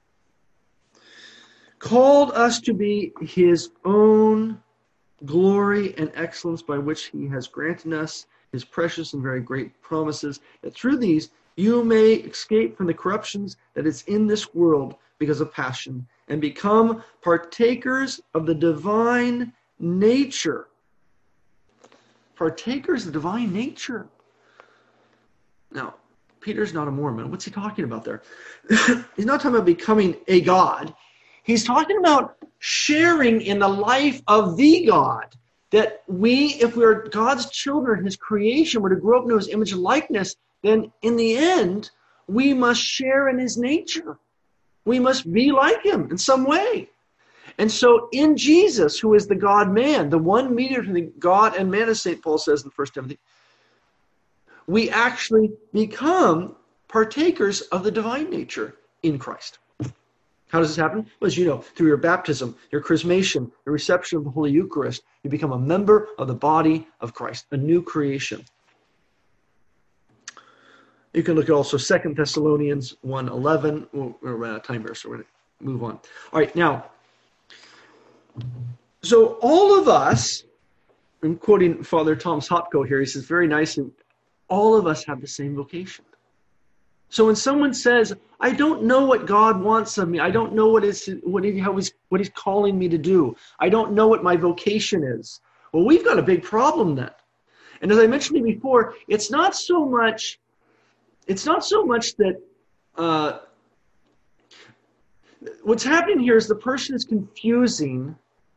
Speaker 1: Called us to be His own glory and excellence, by which He has granted us His precious and very great promises, that through these you may escape from the corruptions that is in this world because of passion, and become partakers of the divine nature. Partakers of the divine nature. Now, Peter's not a Mormon. What's he talking about there? He's not talking about becoming a God. He's talking about sharing in the life of the God. That we, if we're God's children, His creation, we're to grow up into His image and likeness, then in the end, we must share in His nature. We must be like Him in some way. And so in Jesus, who is the God-man, the one mediator between God and man, as St. Paul says in 1 Timothy, we actually become partakers of the divine nature in Christ. How does this happen? Well, as you know, through your baptism, your chrismation, your reception of the Holy Eucharist, you become a member of the body of Christ, a new creation. You can look at also 2 Thessalonians 1:11. We're out of time here, so we're going to move on. All right, now, so all of us, I'm quoting Father Thomas Hopko here, he says very nicely, all of us have the same vocation. So when someone says, I don't know what God wants of me, I don't know what He's calling me to do, I don't know what my vocation is, well, we've got a big problem then. And as I mentioned to you before, it's not so much that what's happening here is the person is confusing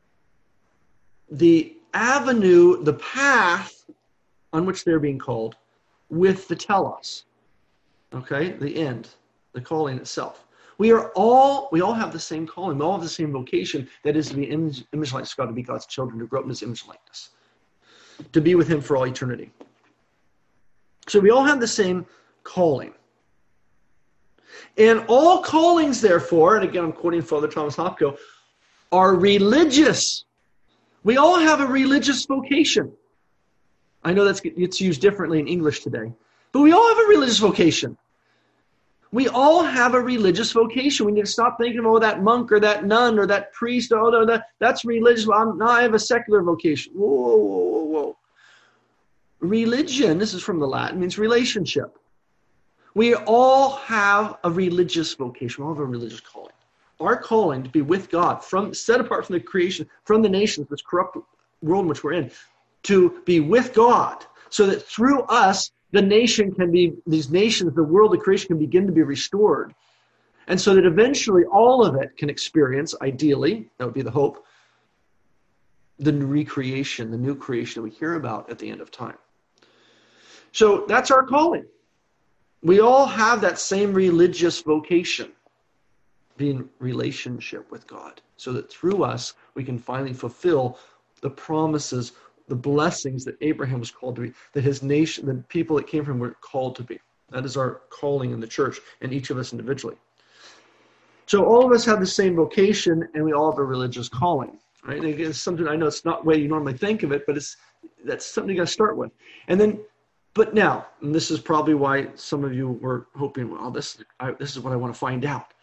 Speaker 1: the avenue, the path on which they're being called, with the telos. Okay, the end, the calling itself. We all have the same calling. We all have the same vocation, that is to be image likeness God, to be God's children, to grow up in His image likeness, to be with Him for all eternity. So we all have the same calling. And all callings, therefore, and again I'm quoting Father Thomas Hopko, are religious. We all have a religious vocation. I know it's used differently in English today. But we all have a religious vocation. We all have a religious vocation. We need to stop thinking, oh, that monk or that nun or that priest, oh, no, that's religious. Now I have a secular vocation. Whoa. Religion, this is from the Latin, means relationship. We all have a religious vocation. We all have a religious calling. Our calling to be with God, set apart from the creation, from the nations, this corrupt world in which we're in, to be with God, so that through us, these nations, the world, the creation can begin to be restored. And so that eventually all of it can experience, ideally, that would be the hope, the recreation, the new creation that we hear about at the end of time. So that's our calling. We all have that same religious vocation, being relationship with God, so that through us we can finally fulfill the promises, the blessings that Abraham was called to be, that his nation, the people that came from him were called to be. That is our calling in the church, and each of us individually. So all of us have the same vocation, and we all have a religious calling. Right? And it's something, I know it's not the way you normally think of it, but that's something you got to start with. But now, and this is probably why some of you were hoping, well, this is what I want to find out.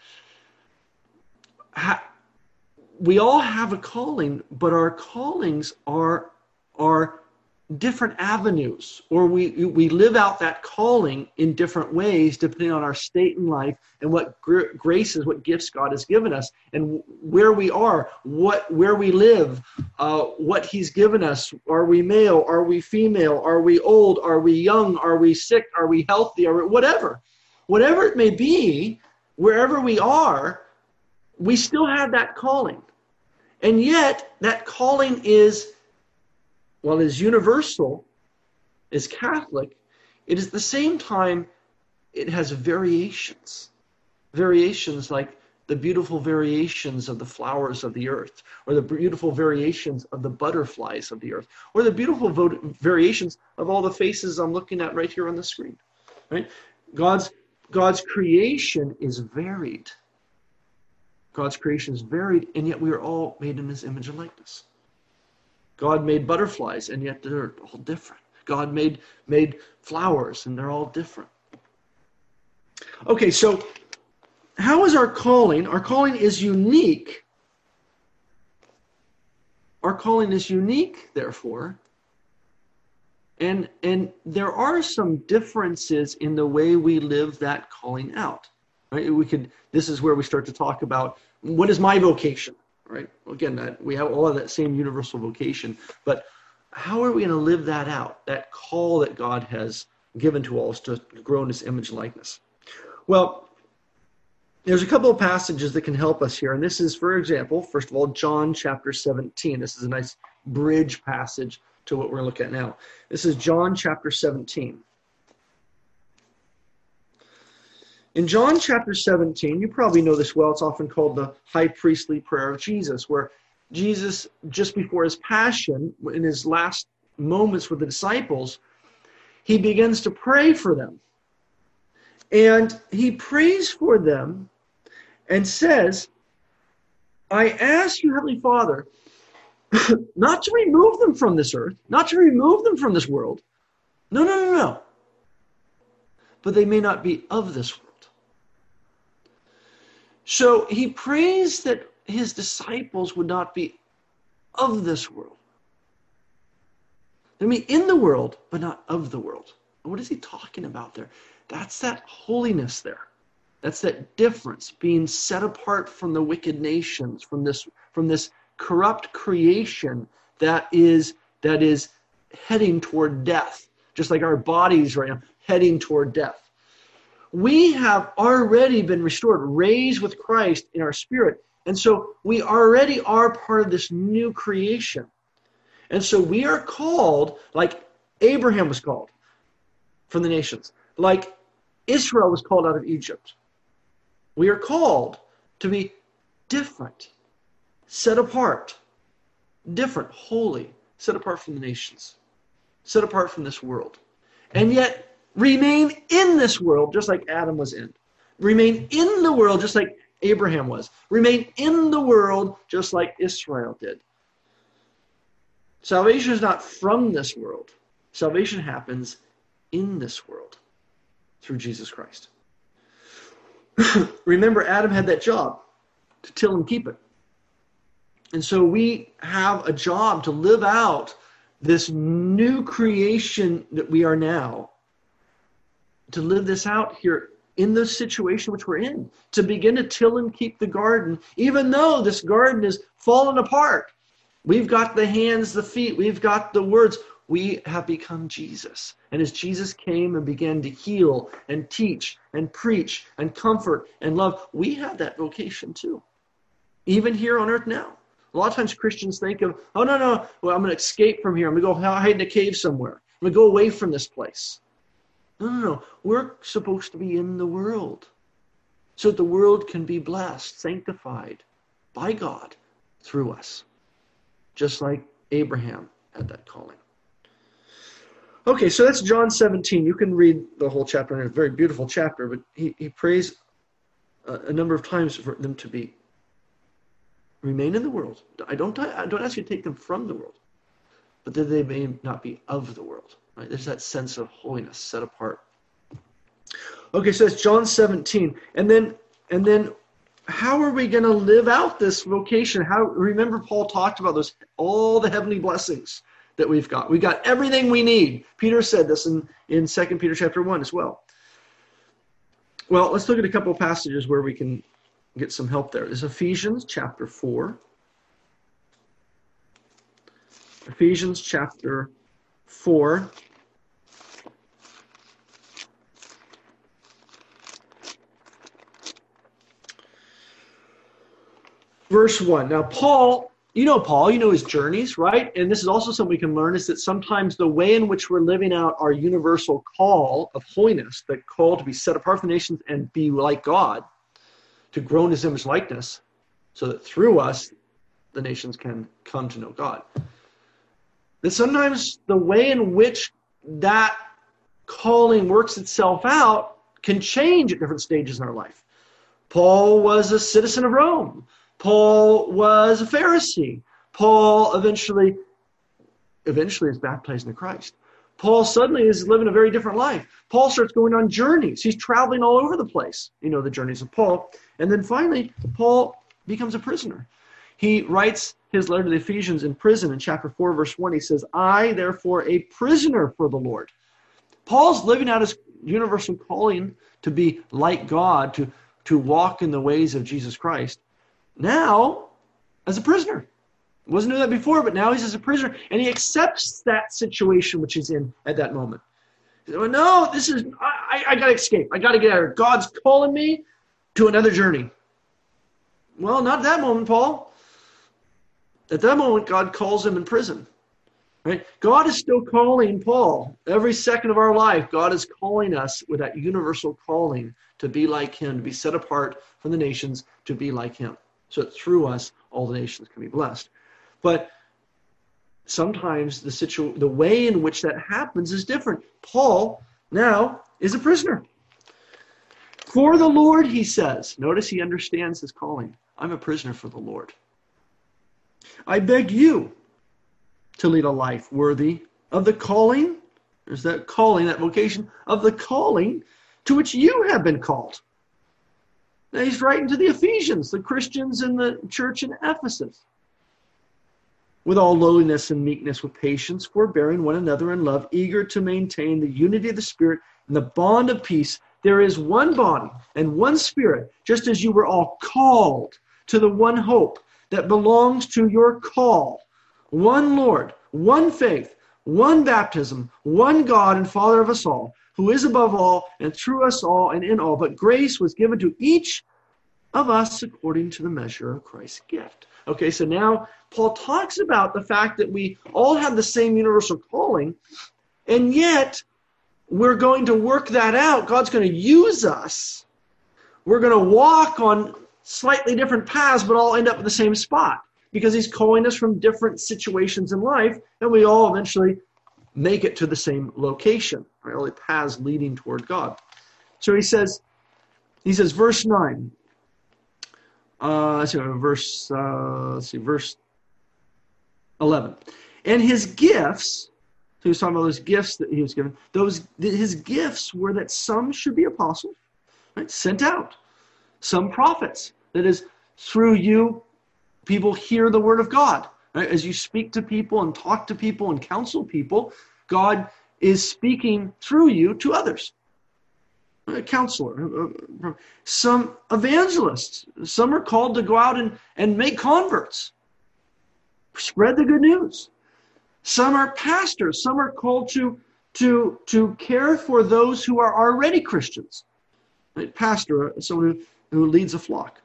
Speaker 1: We all have a calling, but our callings are different avenues, or we live out that calling in different ways depending on our state in life and what graces, what gifts God has given us, and where we are, where we live, what He's given us. Are we male? Are we female? Are we old? Are we young? Are we sick? Are we healthy? Whatever it may be, wherever we are, we still have that calling. And yet, that calling is, while it is universal, is Catholic, it is at the same time, it has variations. Variations like the beautiful variations of the flowers of the earth, or the beautiful variations of the butterflies of the earth, or the beautiful variations of all the faces I'm looking at right here on the screen. Right? God's creation is varied. God's creation is varied, and yet we are all made in His image and likeness. God made butterflies, and yet they're all different. God made flowers, and they're all different. Okay, so how is our calling? Our calling is unique. Our calling is unique, therefore. And there are some differences in the way we live that calling out. Right? This is where we start to talk about, what is my vocation? Right? Again, we have all of that same universal vocation, but how are we going to live that out? That call that God has given to all us to grow in His image and likeness. Well, there's a couple of passages that can help us here, and this is, for example, first of all, John chapter 17. This is a nice bridge passage to what we're going to look at now. This is John chapter 17. In John chapter 17, you probably know this well, it's often called the high priestly prayer of Jesus, where Jesus, just before His passion, in His last moments with the disciples, He begins to pray for them. And He prays for them and says, I ask you, Heavenly Father, not to remove them from this earth, not to remove them from this world. No. But they may not be of this world. So He prays that His disciples would not be of this world. They may be in the world, but not of the world. What is He talking about there? That's that holiness there. That's that difference, being set apart from the wicked nations, from this corrupt creation that is heading toward death, just like our bodies right now, heading toward death. We have already been restored, raised with Christ in our spirit. And so we already are part of this new creation. And so we are called, like Abraham was called from the nations, like Israel was called out of Egypt. We are called to be different, set apart, different, holy, set apart from the nations, set apart from this world. And yet, remain in this world just like Adam was in. Remain in the world just like Abraham was. Remain in the world just like Israel did. Salvation is not from this world. Salvation happens in this world through Jesus Christ. Remember, Adam had that job to till and keep it. And so we have a job to live out this new creation that we are now, to live this out here in the situation which we're in, to begin to till and keep the garden, even though this garden is fallen apart. We've got the hands, the feet, we've got the words. We have become Jesus. And as Jesus came and began to heal and teach and preach and comfort and love, we have that vocation too, even here on earth now. A lot of times Christians think of, oh, no, well, I'm going to escape from here. I'm going to go hide in a cave somewhere. I'm going to go away from this place. No. We're supposed to be in the world so that the world can be blessed, sanctified by God through us, just like Abraham had that calling. Okay, so that's John 17. You can read the whole chapter. It's a very beautiful chapter, but he prays a number of times for them to remain in the world. I don't ask you to take them from the world, but that they may not be of the world. Right? There's that sense of holiness, set apart. Okay, so it's John 17, and then how are we going to live out this vocation? Remember, Paul talked about all the heavenly blessings that we've got. We got everything we need. Peter said this in 2 Peter chapter 1 as well. Well, let's look at a couple of passages where we can get some help there. There's Ephesians chapter 4. Ephesians chapter 4. Verse 1. Now, Paul, you know his journeys, right? And this is also something we can learn, is that sometimes the way in which we're living out our universal call of holiness, the call to be set apart from the nations and be like God, to grow in his image likeness, so that through us, the nations can come to know God. That sometimes the way in which that calling works itself out can change at different stages in our life. Paul was a citizen of Rome. Paul was a Pharisee. Paul eventually is baptized into Christ. Paul suddenly is living a very different life. Paul starts going on journeys. He's traveling all over the place. You know the journeys of Paul. And then finally, Paul becomes a prisoner. He writes his letter to the Ephesians in prison in chapter 4, verse 1. He says, I, therefore, a prisoner for the Lord. Paul's living out his universal calling to be like God, to walk in the ways of Jesus Christ. Now, as a prisoner. Wasn't doing that before, but now he's as a prisoner, and he accepts that situation which he's in at that moment. He said, well, no, I got to escape. I got to get out of here. God's calling me to another journey. Well, not at that moment, Paul. At that moment, God calls him in prison. Right? God is still calling Paul. Every second of our life, God is calling us with that universal calling to be like him, to be set apart from the nations, to be like him. So that through us, all the nations can be blessed. But sometimes the way in which that happens is different. Paul now is a prisoner. For the Lord, he says. Notice he understands his calling. I'm a prisoner for the Lord. I beg you to lead a life worthy of the calling. There's that calling, that vocation of the calling to which you have been called. Now he's writing to the Ephesians, the Christians in the church in Ephesus. With all lowliness and meekness, with patience, forbearing one another in love, eager to maintain the unity of the Spirit and the bond of peace. There is one body and one Spirit, just as you were all called to the one hope that belongs to your call. One Lord, one faith, one baptism, one God and Father of us all, who is above all and through us all and in all. But grace was given to each of us according to the measure of Christ's gift. Okay, so now Paul talks about the fact that we all have the same universal calling, and yet we're going to work that out. God's going to use us. We're going to walk on slightly different paths, but all end up in the same spot because he's calling us from different situations in life, and we all eventually make it to the same location, right? All the paths leading toward God. So he says, verse 9. Verse 11. And his gifts, so he was talking about those gifts that he was given, his gifts were that some should be apostles, right? Sent out. Some prophets. That is, through you, people hear the word of God. Right? As you speak to people and talk to people and counsel people, God is speaking through you to others. A counselor, some evangelists. Some are called to go out and make converts. Spread the good news. Some are pastors. Some are called to care for those who are already Christians. A pastor, someone who leads a flock.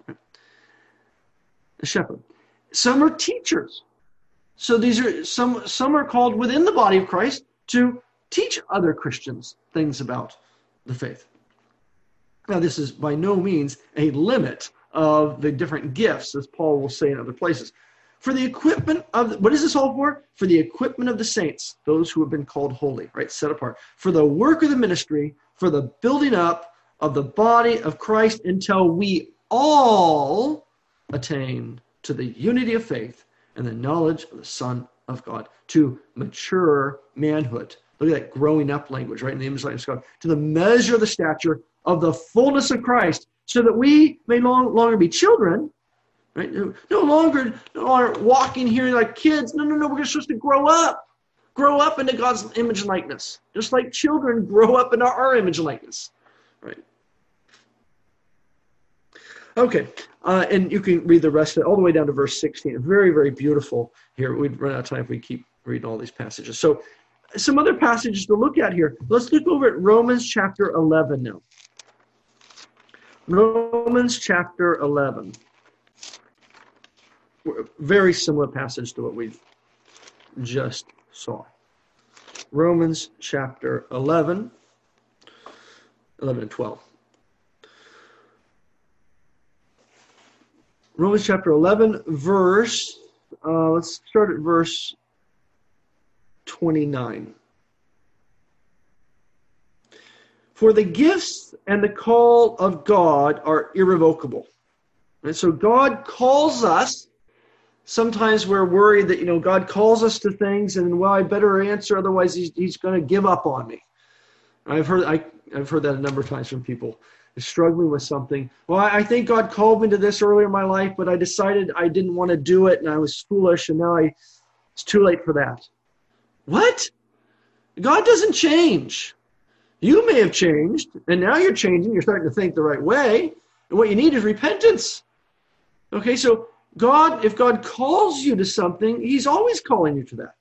Speaker 1: A shepherd. Some are teachers. So these are some are called within the body of Christ to teach other Christians things about the faith. Now, this is by no means a limit of the different gifts, as Paul will say in other places. For the equipment of, what is this all for? For the equipment of the saints, those who have been called holy, right, set apart. For the work of the ministry, for the building up of the body of Christ until we all attain to the unity of faith and the knowledge of the Son of God, to mature manhood. Look at that growing up language, right, in the image of God. To the measure of the stature of the fullness of Christ, so that we may no longer be children, right? No longer walking here like kids. No, we're supposed to grow up into God's image and likeness, just like children grow up into our image and likeness, right? Okay, and you can read the rest of it all the way down to verse 16. Very, very beautiful here. We'd run out of time if we keep reading all these passages. So some other passages to look at here. Let's look over at Romans chapter 11 now. Romans chapter 11. Very similar passage to what we just saw. Romans chapter 11, 11 and 12. Romans chapter 11, verse, let's start at verse 29. For the gifts and the call of God are irrevocable. And so God calls us. Sometimes we're worried that, God calls us to things and, well, I better answer, otherwise he's going to give up on me. I've heard that a number of times from people struggling with something. Well, I think God called me to this earlier in my life, but I decided I didn't want to do it and I was foolish and now it's too late for that. What? God doesn't change. You may have changed, and now you're changing. You're starting to think the right way. And what you need is repentance. Okay, so if God calls you to something, he's always calling you to that.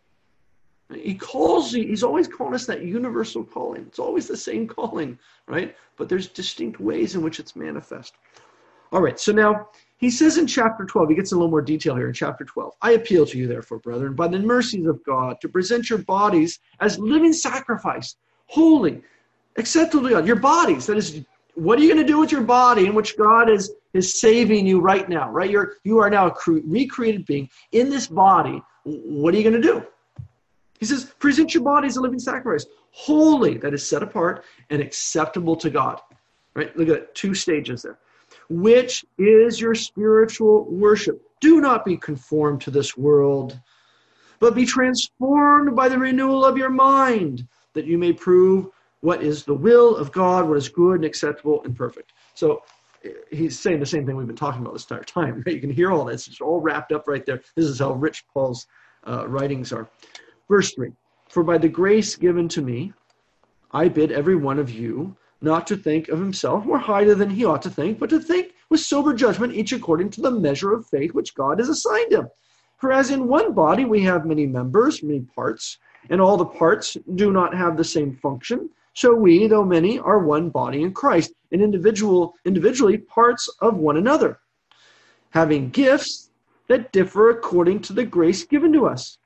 Speaker 1: He calls you. He's always calling us that universal calling. It's always the same calling, right? But there's distinct ways in which it's manifest. All right, so now he says in chapter 12, he gets a little more detail here in chapter 12. I appeal to you, therefore, brethren, by the mercies of God, to present your bodies as living sacrifice, holy, acceptable to God. Your bodies, that is, what are you going to do with your body in which God is saving you right now, right? You are now a recreated being in this body. What are you going to do? He says, present your body as a living sacrifice, holy, that is set apart, and acceptable to God. Right? Look at that, 2 stages there. Which is your spiritual worship. Do not be conformed to this world, but be transformed by the renewal of your mind, that you may prove what is the will of God, what is good and acceptable and perfect. So he's saying the same thing we've been talking about this entire time. Right? You can hear all this. It's all wrapped up right there. This is how rich Paul's writings are. Verse 3, for by the grace given to me, I bid every one of you not to think of himself more highly than he ought to think, but to think with sober judgment, each according to the measure of faith which God has assigned him. For as in one body we have many members, many parts, and all the parts do not have the same function, so we, though many, are one body in Christ, and individually parts of one another, having gifts that differ according to the grace given to us.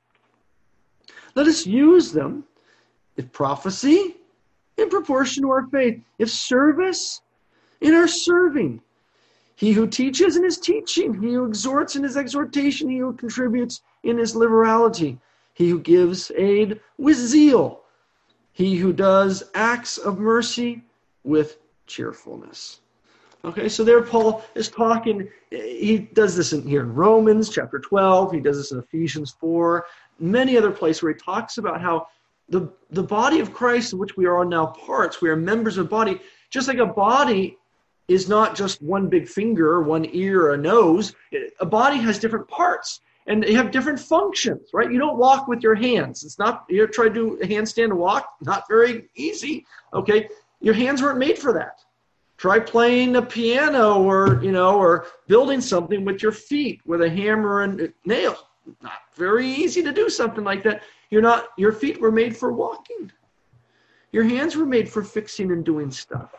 Speaker 1: Let us use them. If prophecy, in proportion to our faith. If service, in our serving. He who teaches in his teaching. He who exhorts in his exhortation. He who contributes in his liberality. He who gives aid with zeal. He who does acts of mercy with cheerfulness. Okay, so there Paul is talking. He does this here in Romans chapter 12. He does this in Ephesians 4. Many other places where he talks about how the body of Christ, in which we are now parts, we are members of a body, just like a body is not just one big finger, one ear, or a nose. A body has different parts, and they have different functions, right? You don't walk with your hands. It's not, you try to do a handstand and walk, not very easy, okay? Your hands weren't made for that. Try playing a piano or building something with your feet with a hammer and nail. Not very easy to do something like that. Your feet were made for walking. Your hands were made for fixing and doing stuff.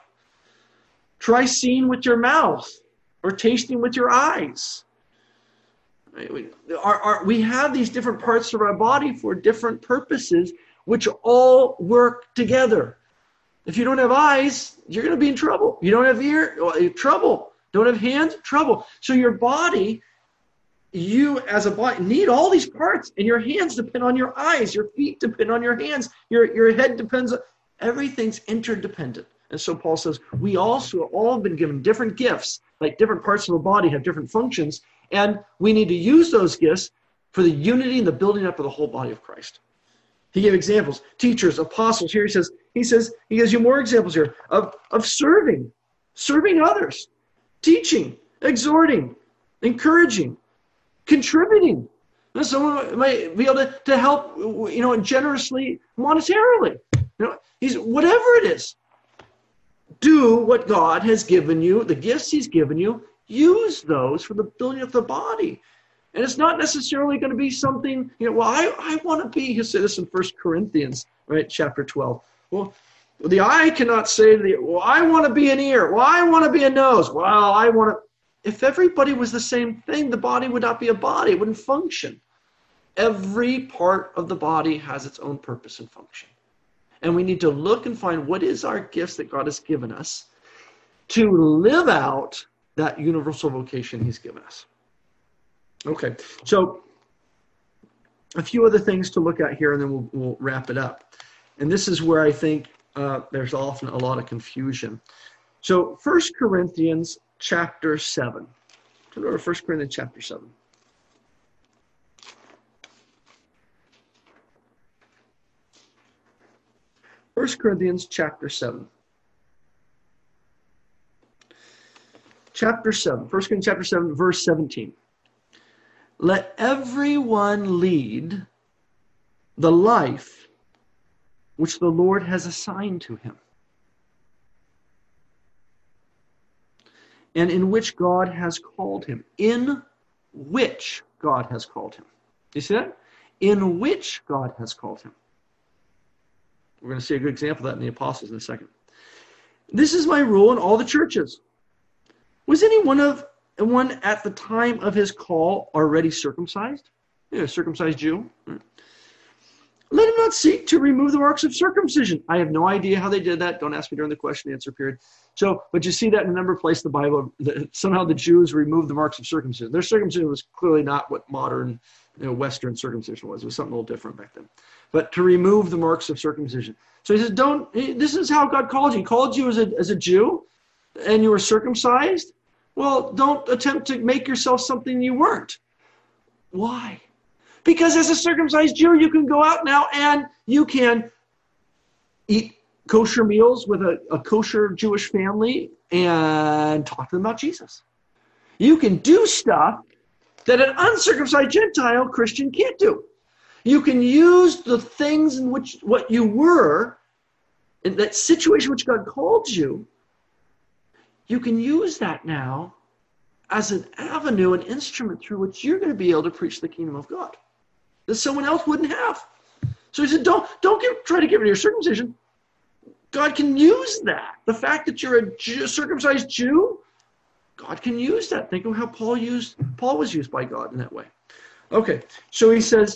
Speaker 1: Try seeing with your mouth or tasting with your eyes. We have these different parts of our body for different purposes which all work together. If you don't have eyes, you're going to be in trouble. You don't have ear, trouble. Don't have hands, trouble. So your body, you as a body need all these parts, and your hands depend on your eyes. Your feet depend on your hands. Your head depends on, everything's interdependent. And so Paul says, we also all have been given different gifts, like different parts of the body have different functions, and we need to use those gifts for the unity and the building up of the whole body of Christ. He gave examples, teachers, apostles. Here he gives you more examples here of serving others, teaching, exhorting, encouraging, contributing. Now, someone might be able to help, generously, monetarily. Whatever it is, do what God has given you, the gifts he's given you, use those for the building of the body. And it's not necessarily going to be something, I want to be, he'll say this in 1 Corinthians, right, chapter 12. Well, the eye cannot say to the, I want to be an ear. Well, I want to be a nose. Well, I want to. If everybody was the same thing, the body would not be a body. It wouldn't function. Every part of the body has its own purpose and function. And we need to look and find what is our gifts that God has given us to live out that universal vocation he's given us. Okay, so a few other things to look at here, and then we'll wrap it up. And this is where I think there's often a lot of confusion. So 1 Corinthians chapter 7. Turn over to 1 Corinthians chapter 7. First Corinthians chapter 7. Chapter 7. 1 Corinthians chapter 7, verse 17. Let everyone lead the life which the Lord has assigned to him, and in which God has called him. In which God has called him. You see that? In which God has called him. We're going to see a good example of that in the Apostles in a second. This is my rule in all the churches. Was any one at the time of his call already circumcised? A circumcised Jew. Let him not seek to remove the marks of circumcision. I have no idea how they did that. Don't ask me during the question and answer period. So, but you see that in a number of places in the Bible, that somehow the Jews removed the marks of circumcision. Their circumcision was clearly not what modern, Western circumcision was. It was something a little different back then. But to remove the marks of circumcision. So he says, this is how God called you. He called you as a Jew, and you were circumcised. Well, don't attempt to make yourself something you weren't. Why? Because as a circumcised Jew, you can go out now and you can eat kosher meals with a kosher Jewish family and talk to them about Jesus. You can do stuff that an uncircumcised Gentile Christian can't do. You can use the things in which what you were, in that situation which God called you, you can use that now as an avenue, an instrument through which you're going to be able to preach the kingdom of God that someone else wouldn't have. So he said, don't try to get rid of your circumcision. God can use that. The fact that you're a circumcised Jew, God can use that. Think of how Paul was used by God in that way. Okay, so he says,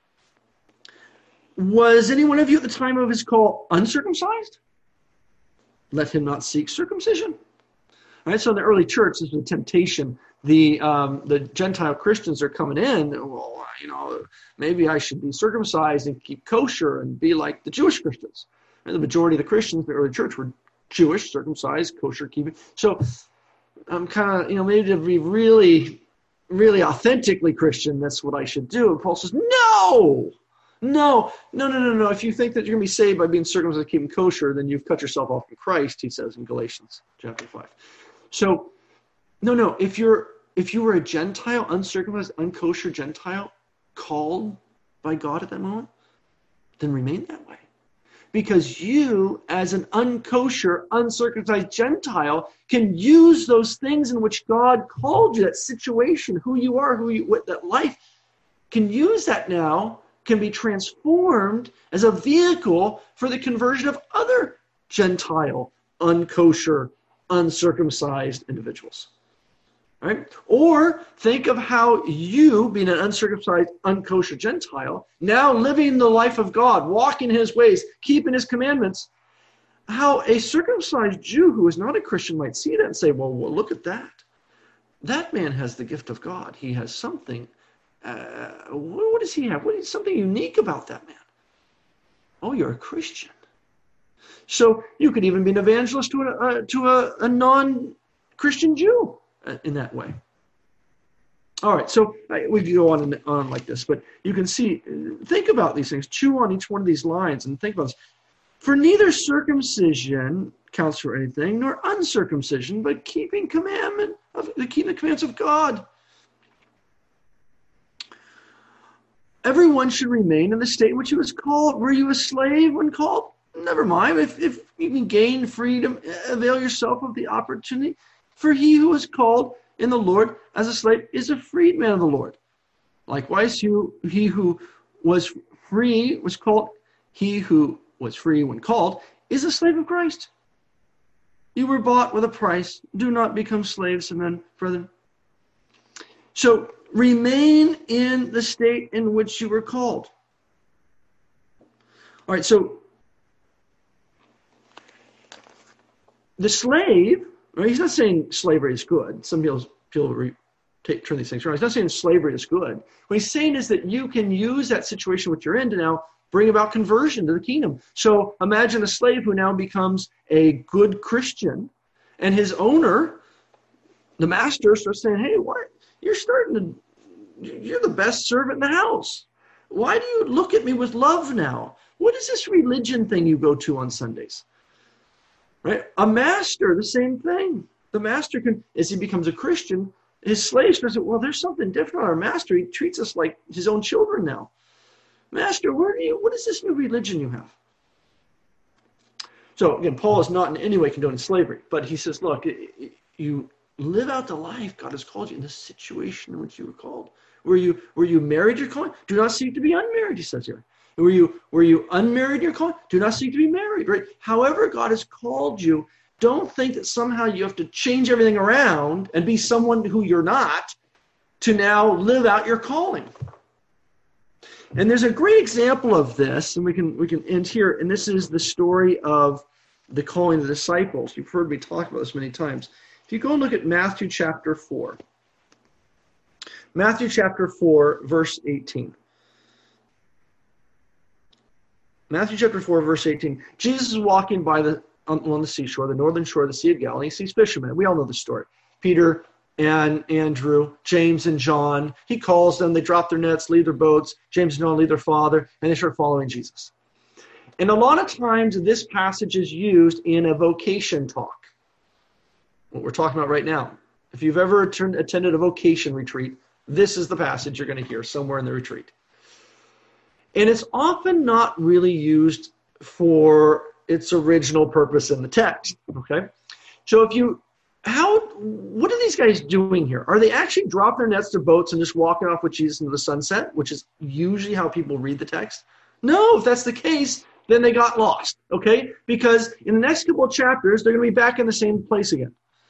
Speaker 1: was any one of you at the time of his call uncircumcised? Let him not seek circumcision. All right, so in the early church, this was a temptation. The Gentile Christians are coming in. Well, maybe I should be circumcised and keep kosher and be like the Jewish Christians. And the majority of the Christians in the early church were Jewish, circumcised, kosher keeping. So I'm kind of, maybe to be really, really authentically Christian, that's what I should do. And Paul says, no. If you think that you're going to be saved by being circumcised and keeping kosher, then you've cut yourself off from Christ, he says in Galatians chapter 5. So, no. If you were a Gentile, uncircumcised, unkosher Gentile, called by God at that moment, then remain that way. Because you, as an unkosher, uncircumcised Gentile, can use those things in which God called you, that situation, who you are, what that life, can use that now, can be transformed as a vehicle for the conversion of other Gentile, unkosher, uncircumcised individuals. right? Or think of how you, being an uncircumcised, unkosher Gentile, now living the life of God, walking his ways, keeping his commandments, how a circumcised Jew who is not a Christian might see that and say, well, look at that. That man has the gift of God. He has something. What does he have? What is something unique about that man? Oh, you're a Christian. So you could even be an evangelist to a non-Christian Jew in that way. All right, so we could go on and on like this, but you can see, think about these things, chew on each one of these lines and think about this. For neither circumcision counts for anything, nor uncircumcision, but keeping the commandments of God. Everyone should remain in the state in which he was called. Were you a slave when called? Never mind. If you can gain freedom, avail yourself of the opportunity. For he who was called in the Lord as a slave is a freedman of the Lord. Likewise, he who was free was called. He who was free when called is a slave of Christ. You were bought with a price. Do not become slaves of men, brethren. So remain in the state in which you were called. All right, so the slave, right, he's not saying slavery is good. Some people turn these things around. He's not saying slavery is good. What he's saying is that you can use that situation which you're in to now bring about conversion to the kingdom. So imagine a slave who now becomes a good Christian, and his owner, the master, starts saying, hey, what? You're the best servant in the house. Why do you look at me with love now? What is this religion thing you go to on Sundays? Right? A master, the same thing. The master can, as he becomes a Christian, his slaves say, well, there's something different on our master. He treats us like his own children now. Master, what is this new religion you have? So again, Paul is not in any way condoning slavery, but he says, look, you live out the life God has called you in the situation in which you were called. Were you married your calling? Do not seek to be unmarried, he says here. Were you unmarried your calling? Do not seek to be married, right? However God has called you, don't think that somehow you have to change everything around and be someone who you're not to now live out your calling. And there's a great example of this, and we can end here, and this is the story of the calling of the disciples. You've heard me talk about this many times. If you go and look at Matthew chapter 4. Matthew chapter 4, verse 18. Matthew chapter 4, verse 18. Jesus is walking by on the seashore, the northern shore of the Sea of Galilee. He sees fishermen. We all know the story. Peter and Andrew, James and John. He calls them. They drop their nets, leave their boats. James and John leave their father, and they start following Jesus. And a lot of times this passage is used in a vocation talk. What we're talking about right now. If you've ever attended a vocation retreat, this is the passage you're going to hear somewhere in the retreat. And it's often not really used for its original purpose in the text. Okay? So what are these guys doing here? Are they actually dropping their nets to boats and just walking off with Jesus into the sunset, which is usually how people read the text? No, if that's the case, then they got lost, okay? Because in the next couple of chapters, they're going to be back in the same place again.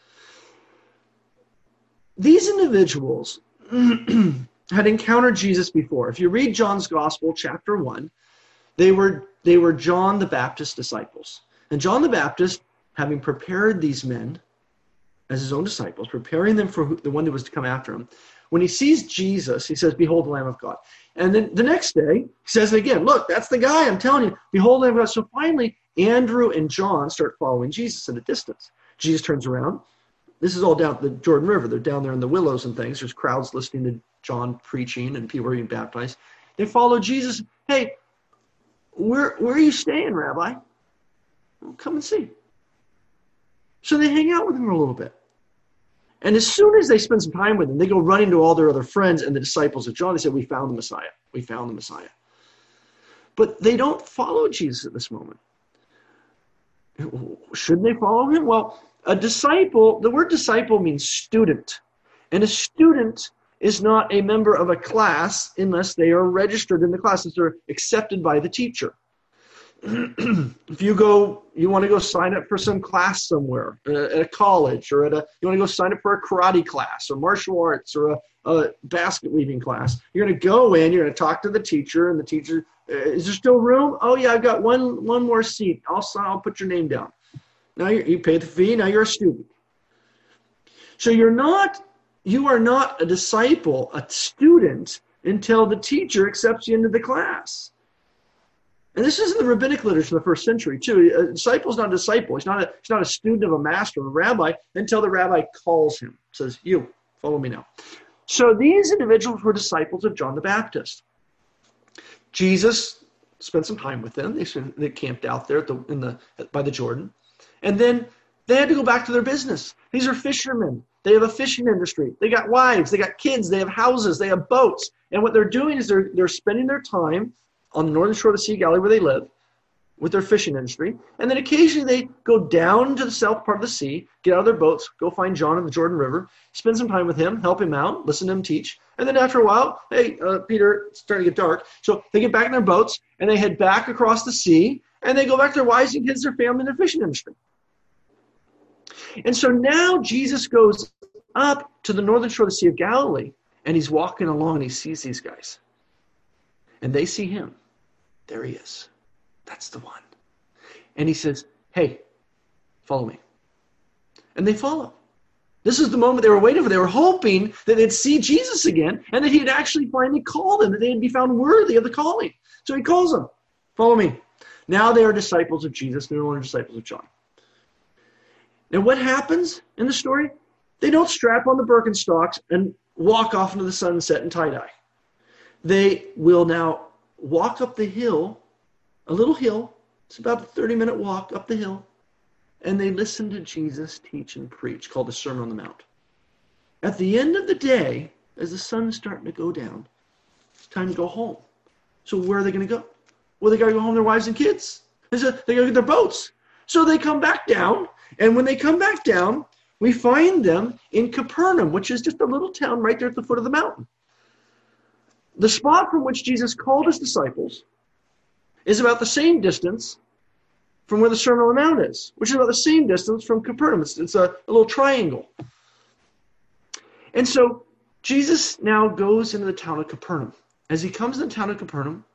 Speaker 1: These individuals had encountered Jesus before. If you read John's Gospel, chapter 1, they were John the Baptist's disciples. And John the Baptist, having prepared these men as his own disciples, preparing them for the one that was to come after him, when he sees Jesus, he says, behold the Lamb of God. And then the next day, he says it again, look, that's the guy, I'm telling you, behold the Lamb of God. So finally, Andrew and John start following Jesus in the distance. Jesus turns around. This is all down the Jordan River. They're down there in the willows and things. There's crowds listening to John preaching and people are being baptized. They follow Jesus. Hey, where are you staying, Rabbi? Well, come and see. So they hang out with him for a little bit. And as soon as they spend some time with him, they go running to all their other friends and the disciples of John. They say, we found the Messiah. We found the Messiah. But they don't follow Jesus at this moment. Should they follow him? Well, a disciple, the word disciple means student. And a student is not a member of a class unless they are registered in the class, unless they're accepted by the teacher. If you want to go sign up for some class somewhere at a college, or you want to go sign up for a karate class or martial arts or a basket weaving class, you're going to go in, you're going to talk to the teacher, and the teacher, is there still room? Oh yeah, I've got one more seat. I'll put your name down. Now you pay the fee. Now you're a student. So you are not a disciple, a student, until the teacher accepts you into the class. And this is in the rabbinic literature of the first century too. A disciple is not a disciple. He's not a student of a master or a rabbi until the rabbi calls him, says, "You, follow me now." So these individuals were disciples of John the Baptist. Jesus spent some time with them. They camped out there by the Jordan. And then they had to go back to their business. These are fishermen. They have a fishing industry. They got wives. They got kids. They have houses. They have boats. And what they're doing is they're spending their time on the northern shore of the Sea of Galilee where they live with their fishing industry. And then occasionally they go down to the south part of the sea, get out of their boats, go find John in the Jordan River, spend some time with him, help him out, listen to him teach. And then after a while, hey, Peter, it's starting to get dark. So they get back in their boats and they head back across the sea and they go back to their wives and kids, their family, and their fishing industry. And so now Jesus goes up to the northern shore of the Sea of Galilee and he's walking along and he sees these guys. And they see him. There he is. That's the one. And he says, "Hey, follow me." And they follow. This is the moment they were waiting for. They were hoping that they'd see Jesus again and that he'd actually finally call them, that they'd be found worthy of the calling. So he calls them, "Follow me." Now they are disciples of Jesus. They're no longer disciples of John. Now what happens in the story? They don't strap on the Birkenstocks and walk off into the sunset in tie-dye. They will now walk up the hill, a little hill. It's about a 30-minute walk up the hill. And they listen to Jesus teach and preach, called the Sermon on the Mount. At the end of the day, as the sun's starting to go down, it's time to go home. So where are they going to go? Well, they got to go home to their wives and kids. They got to get their boats. So they come back down. And when they come back down, we find them in Capernaum, which is just a little town right there at the foot of the mountain. The spot from which Jesus called his disciples is about the same distance from where the Sermon on the Mount is, which is about the same distance from Capernaum. It's a little triangle. And so Jesus now goes into the town of Capernaum. As he comes into the town of Capernaum,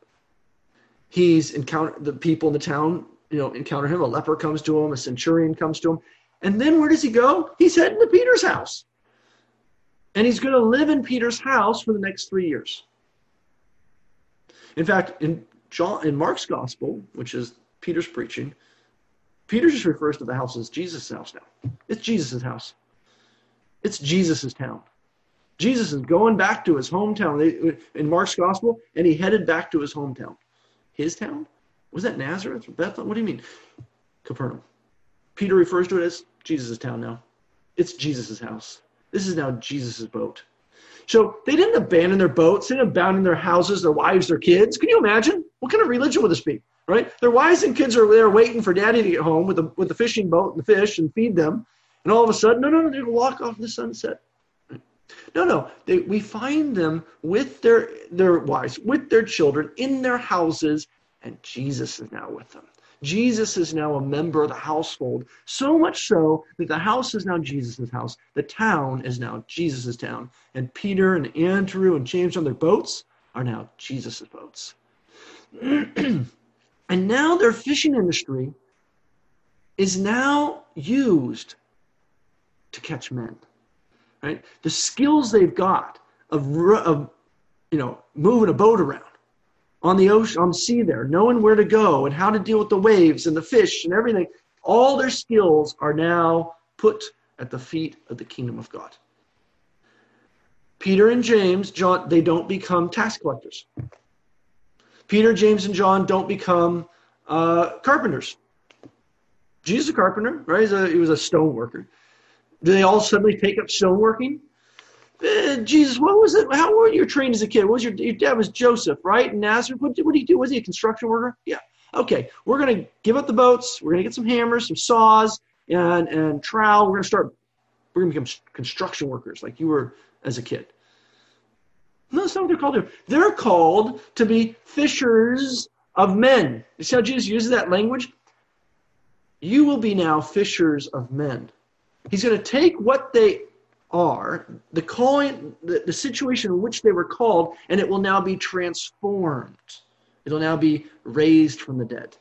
Speaker 1: the people in the town, encounter him. A leper comes to him, a centurion comes to him. And then where does he go? He's heading to Peter's house. And he's going to live in Peter's house for the next 3 years. In fact, in Mark's gospel, which is Peter's preaching, Peter just refers to the house as Jesus' house now. It's Jesus' house. It's Jesus' town. Jesus is going back to his hometown in Mark's gospel, and he headed back to his hometown. His town? Was that Nazareth or Bethlehem? What do you mean? Capernaum. Peter refers to it as Jesus' town now. It's Jesus' house. This is now Jesus' boat. So they didn't abandon their boats. They didn't abandon their houses, their wives, their kids. Can you imagine? What kind of religion would this be? Right? Their wives and kids are there waiting for daddy to get home with the fishing boat and the fish and feed them. And all of a sudden, no, they're going to walk off the sunset. No. We find them with their wives, with their children, in their houses, and Jesus is now with them. Jesus is now a member of the household, so much so that the house is now Jesus' house. The town is now Jesus' town. And Peter and Andrew and James on their boats are now Jesus' boats. And now their fishing industry is now used to catch men. Right? The skills they've got of moving a boat around on the ocean, on the sea there, knowing where to go and how to deal with the waves and the fish and everything, all their skills are now put at the feet of the kingdom of God. Peter and James, John, they don't become tax collectors. Peter, James, and John don't become carpenters. Jesus is a carpenter, right? He was a stone worker. Do they all suddenly take up stoneworking? Jesus, what was it? How were you trained as a kid? What was your dad was Joseph, right? In Nazareth. What did he do? Was he a construction worker? Yeah. Okay. We're going to give up the boats. We're going to get some hammers, some saws, and trowel. We're going to become construction workers like you were as a kid. No, that's not what they're called to do. They're called to be fishers of men. You see how Jesus uses that language? You will be now fishers of men. He's going to take what they are, the calling, the situation in which they were called, and it will now be transformed. It'll now be raised from the dead.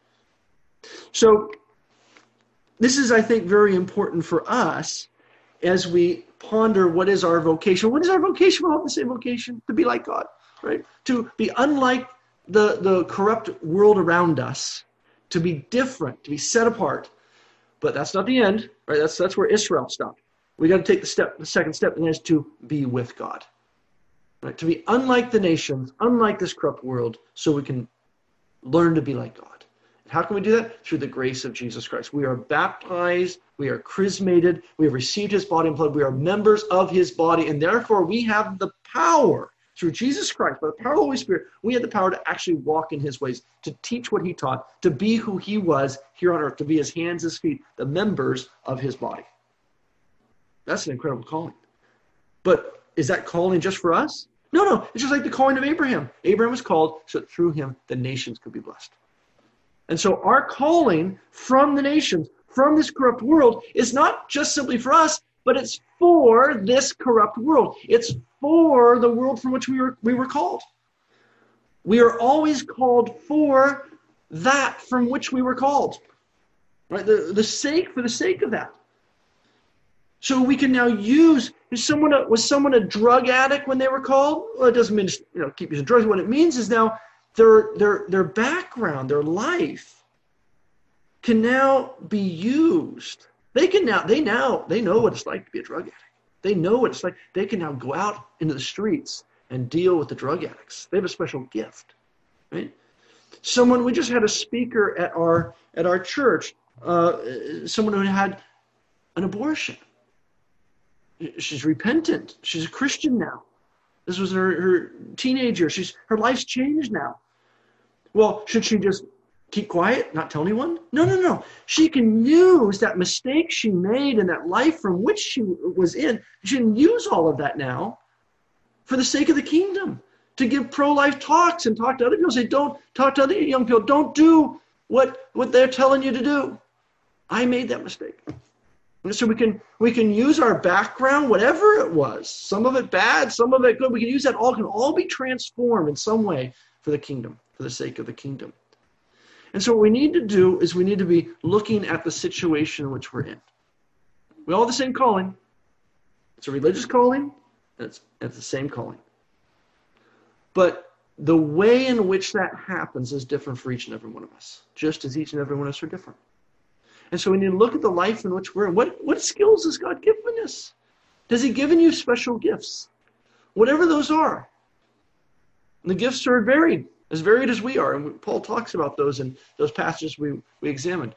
Speaker 1: So this is, I think, very important for us as we ponder what is our vocation. What is our vocation? We all have the same vocation, to be like God, right? To be unlike the corrupt world around us, to be different, to be set apart. But that's not the end, right? That's where Israel stopped. We got to take the second step, and that is to be with God. Right? To be unlike the nations, unlike this corrupt world, so we can learn to be like God. And how can we do that? Through the grace of Jesus Christ. We are baptized, we are chrismated, we have received his body and blood, we are members of his body, and therefore we have the power, through Jesus Christ, by the power of the Holy Spirit, we have the power to actually walk in his ways, to teach what he taught, to be who he was here on earth, to be his hands, his feet, the members of his body. That's an incredible calling. But is that calling just for us? No. It's just like the calling of Abraham. Abraham was called so that through him the nations could be blessed. And so our calling from the nations, from this corrupt world, is not just simply for us, but it's for this corrupt world. It's for the world from which we were called. We are always called for that from which we were called. Right? For the sake of that. So we can now use, was someone a drug addict when they were called? Well, it doesn't mean keep using drugs. What it means is now their background, their life can now be used. They know what it's like to be a drug addict. They know what it's like. They can now go out into the streets and deal with the drug addicts. They have a special gift, right? We just had a speaker at our church, someone who had an abortion. She's repentant. She's a Christian now. This was her teenager. Her life's changed now. Well, should she just keep quiet, not tell anyone? No. She can use that mistake she made and that life from which she was in. She can use all of that now for the sake of the kingdom, to give pro-life talks and talk to other people. Say, don't talk to other young people. Don't do what they're telling you to do. I made that mistake. So we can use our background, whatever it was, some of it bad, some of it good. We can use that all, can all be transformed in some way for the kingdom, for the sake of the kingdom. And so what we need to do is we need to be looking at the situation in which we're in. We all have the same calling. It's a religious calling, and it's the same calling. But the way in which that happens is different for each and every one of us, just as each and every one of us are different. And so we need to look at the life in which we're in. What skills has God given us? Has he given you special gifts? Whatever those are. And the gifts are varied as we are. And Paul talks about those in those passages we examined.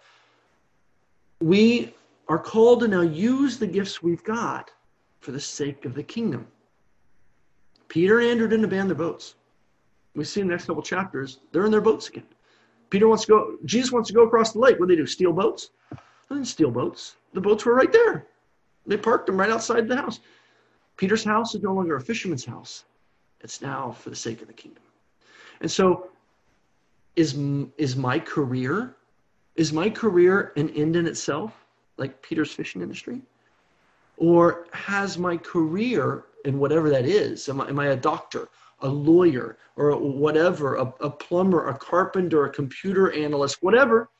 Speaker 1: We are called to now use the gifts we've got for the sake of the kingdom. Peter and Andrew didn't abandon their boats. We see in the next couple chapters, they're in their boats again. Jesus wants to go across the lake. What do they do? Steal boats? They didn't steal boats. The boats were right there. They parked them right outside the house. Peter's house is no longer a fisherman's house. It's now for the sake of the kingdom. And so is my career an end in itself, like Peter's fishing industry? Or has my career, in whatever that is, am I a doctor, a lawyer, or whatever, a plumber, a carpenter, a computer analyst, whatever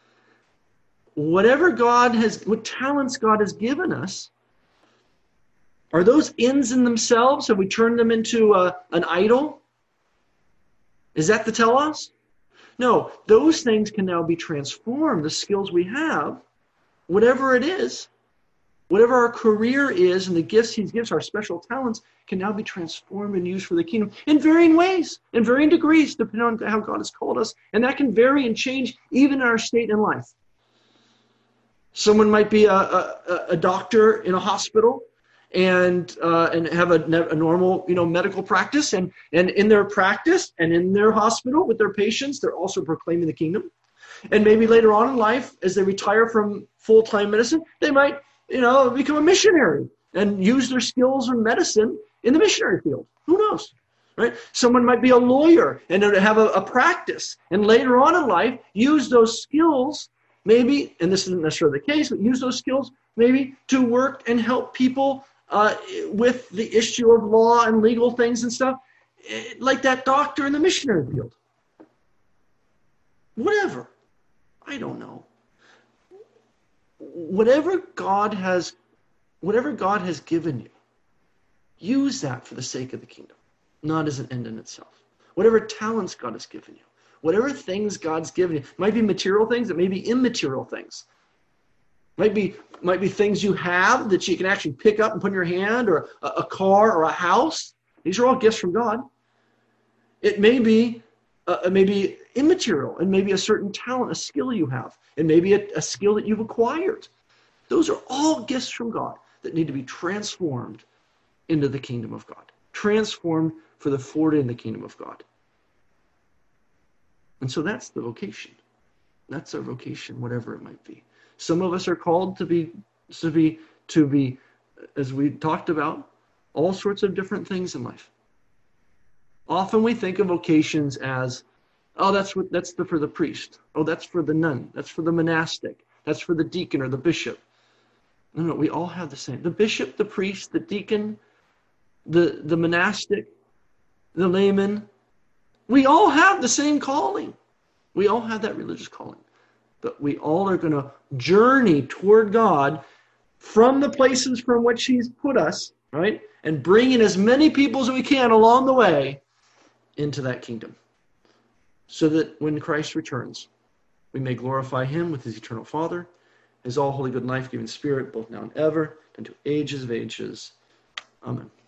Speaker 1: what talents God has given us, are those ends in themselves? Have we turned them into an idol? Is that the telos? No, those things can now be transformed. The skills we have, whatever it is, whatever our career is, and the gifts he gives, our special talents, can now be transformed and used for the kingdom in varying ways, in varying degrees, depending on how God has called us. And that can vary and change even in our state in life. Someone might be a doctor in a hospital and have a normal medical practice, and in their practice and in their hospital with their patients, they're also proclaiming the kingdom. And maybe later on in life, as they retire from full-time medicine, they might become a missionary and use their skills in medicine in the missionary field. Who knows? right? Someone might be a lawyer and have a practice, and later on in life, use those skills maybe, and this isn't necessarily the case, but use those skills maybe to work and help people with the issue of law and legal things and stuff, like that doctor in the missionary field. Whatever. I don't know. Whatever God has given you, use that for the sake of the kingdom, not as an end in itself. Whatever talents God has given you, whatever things God's given you, might be material things, it may be immaterial things. Might be things you have that you can actually pick up and put in your hand, or a car or a house. These are all gifts from God. It may be immaterial, and maybe a certain talent, a skill you have, and maybe a skill that you've acquired. Those are all gifts from God that need to be transformed into the kingdom of God, transformed for the forward in the kingdom of God. And so that's the vocation. That's our vocation, whatever it might be. Some of us are called to be, as we talked about, all sorts of different things in life. Often we think of vocations as, oh, that's for the priest. Oh, that's for the nun. That's for the monastic. That's for the deacon or the bishop. No, we all have the same. The bishop, the priest, the deacon, the monastic, the layman. We all have the same calling. We all have that religious calling. But we all are going to journey toward God from the places from which He's put us, right? And bring in as many people as we can along the way into that kingdom, so that when Christ returns, we may glorify Him with His eternal Father, His all holy, good, life-giving Spirit, both now and ever, and to ages of ages. Amen.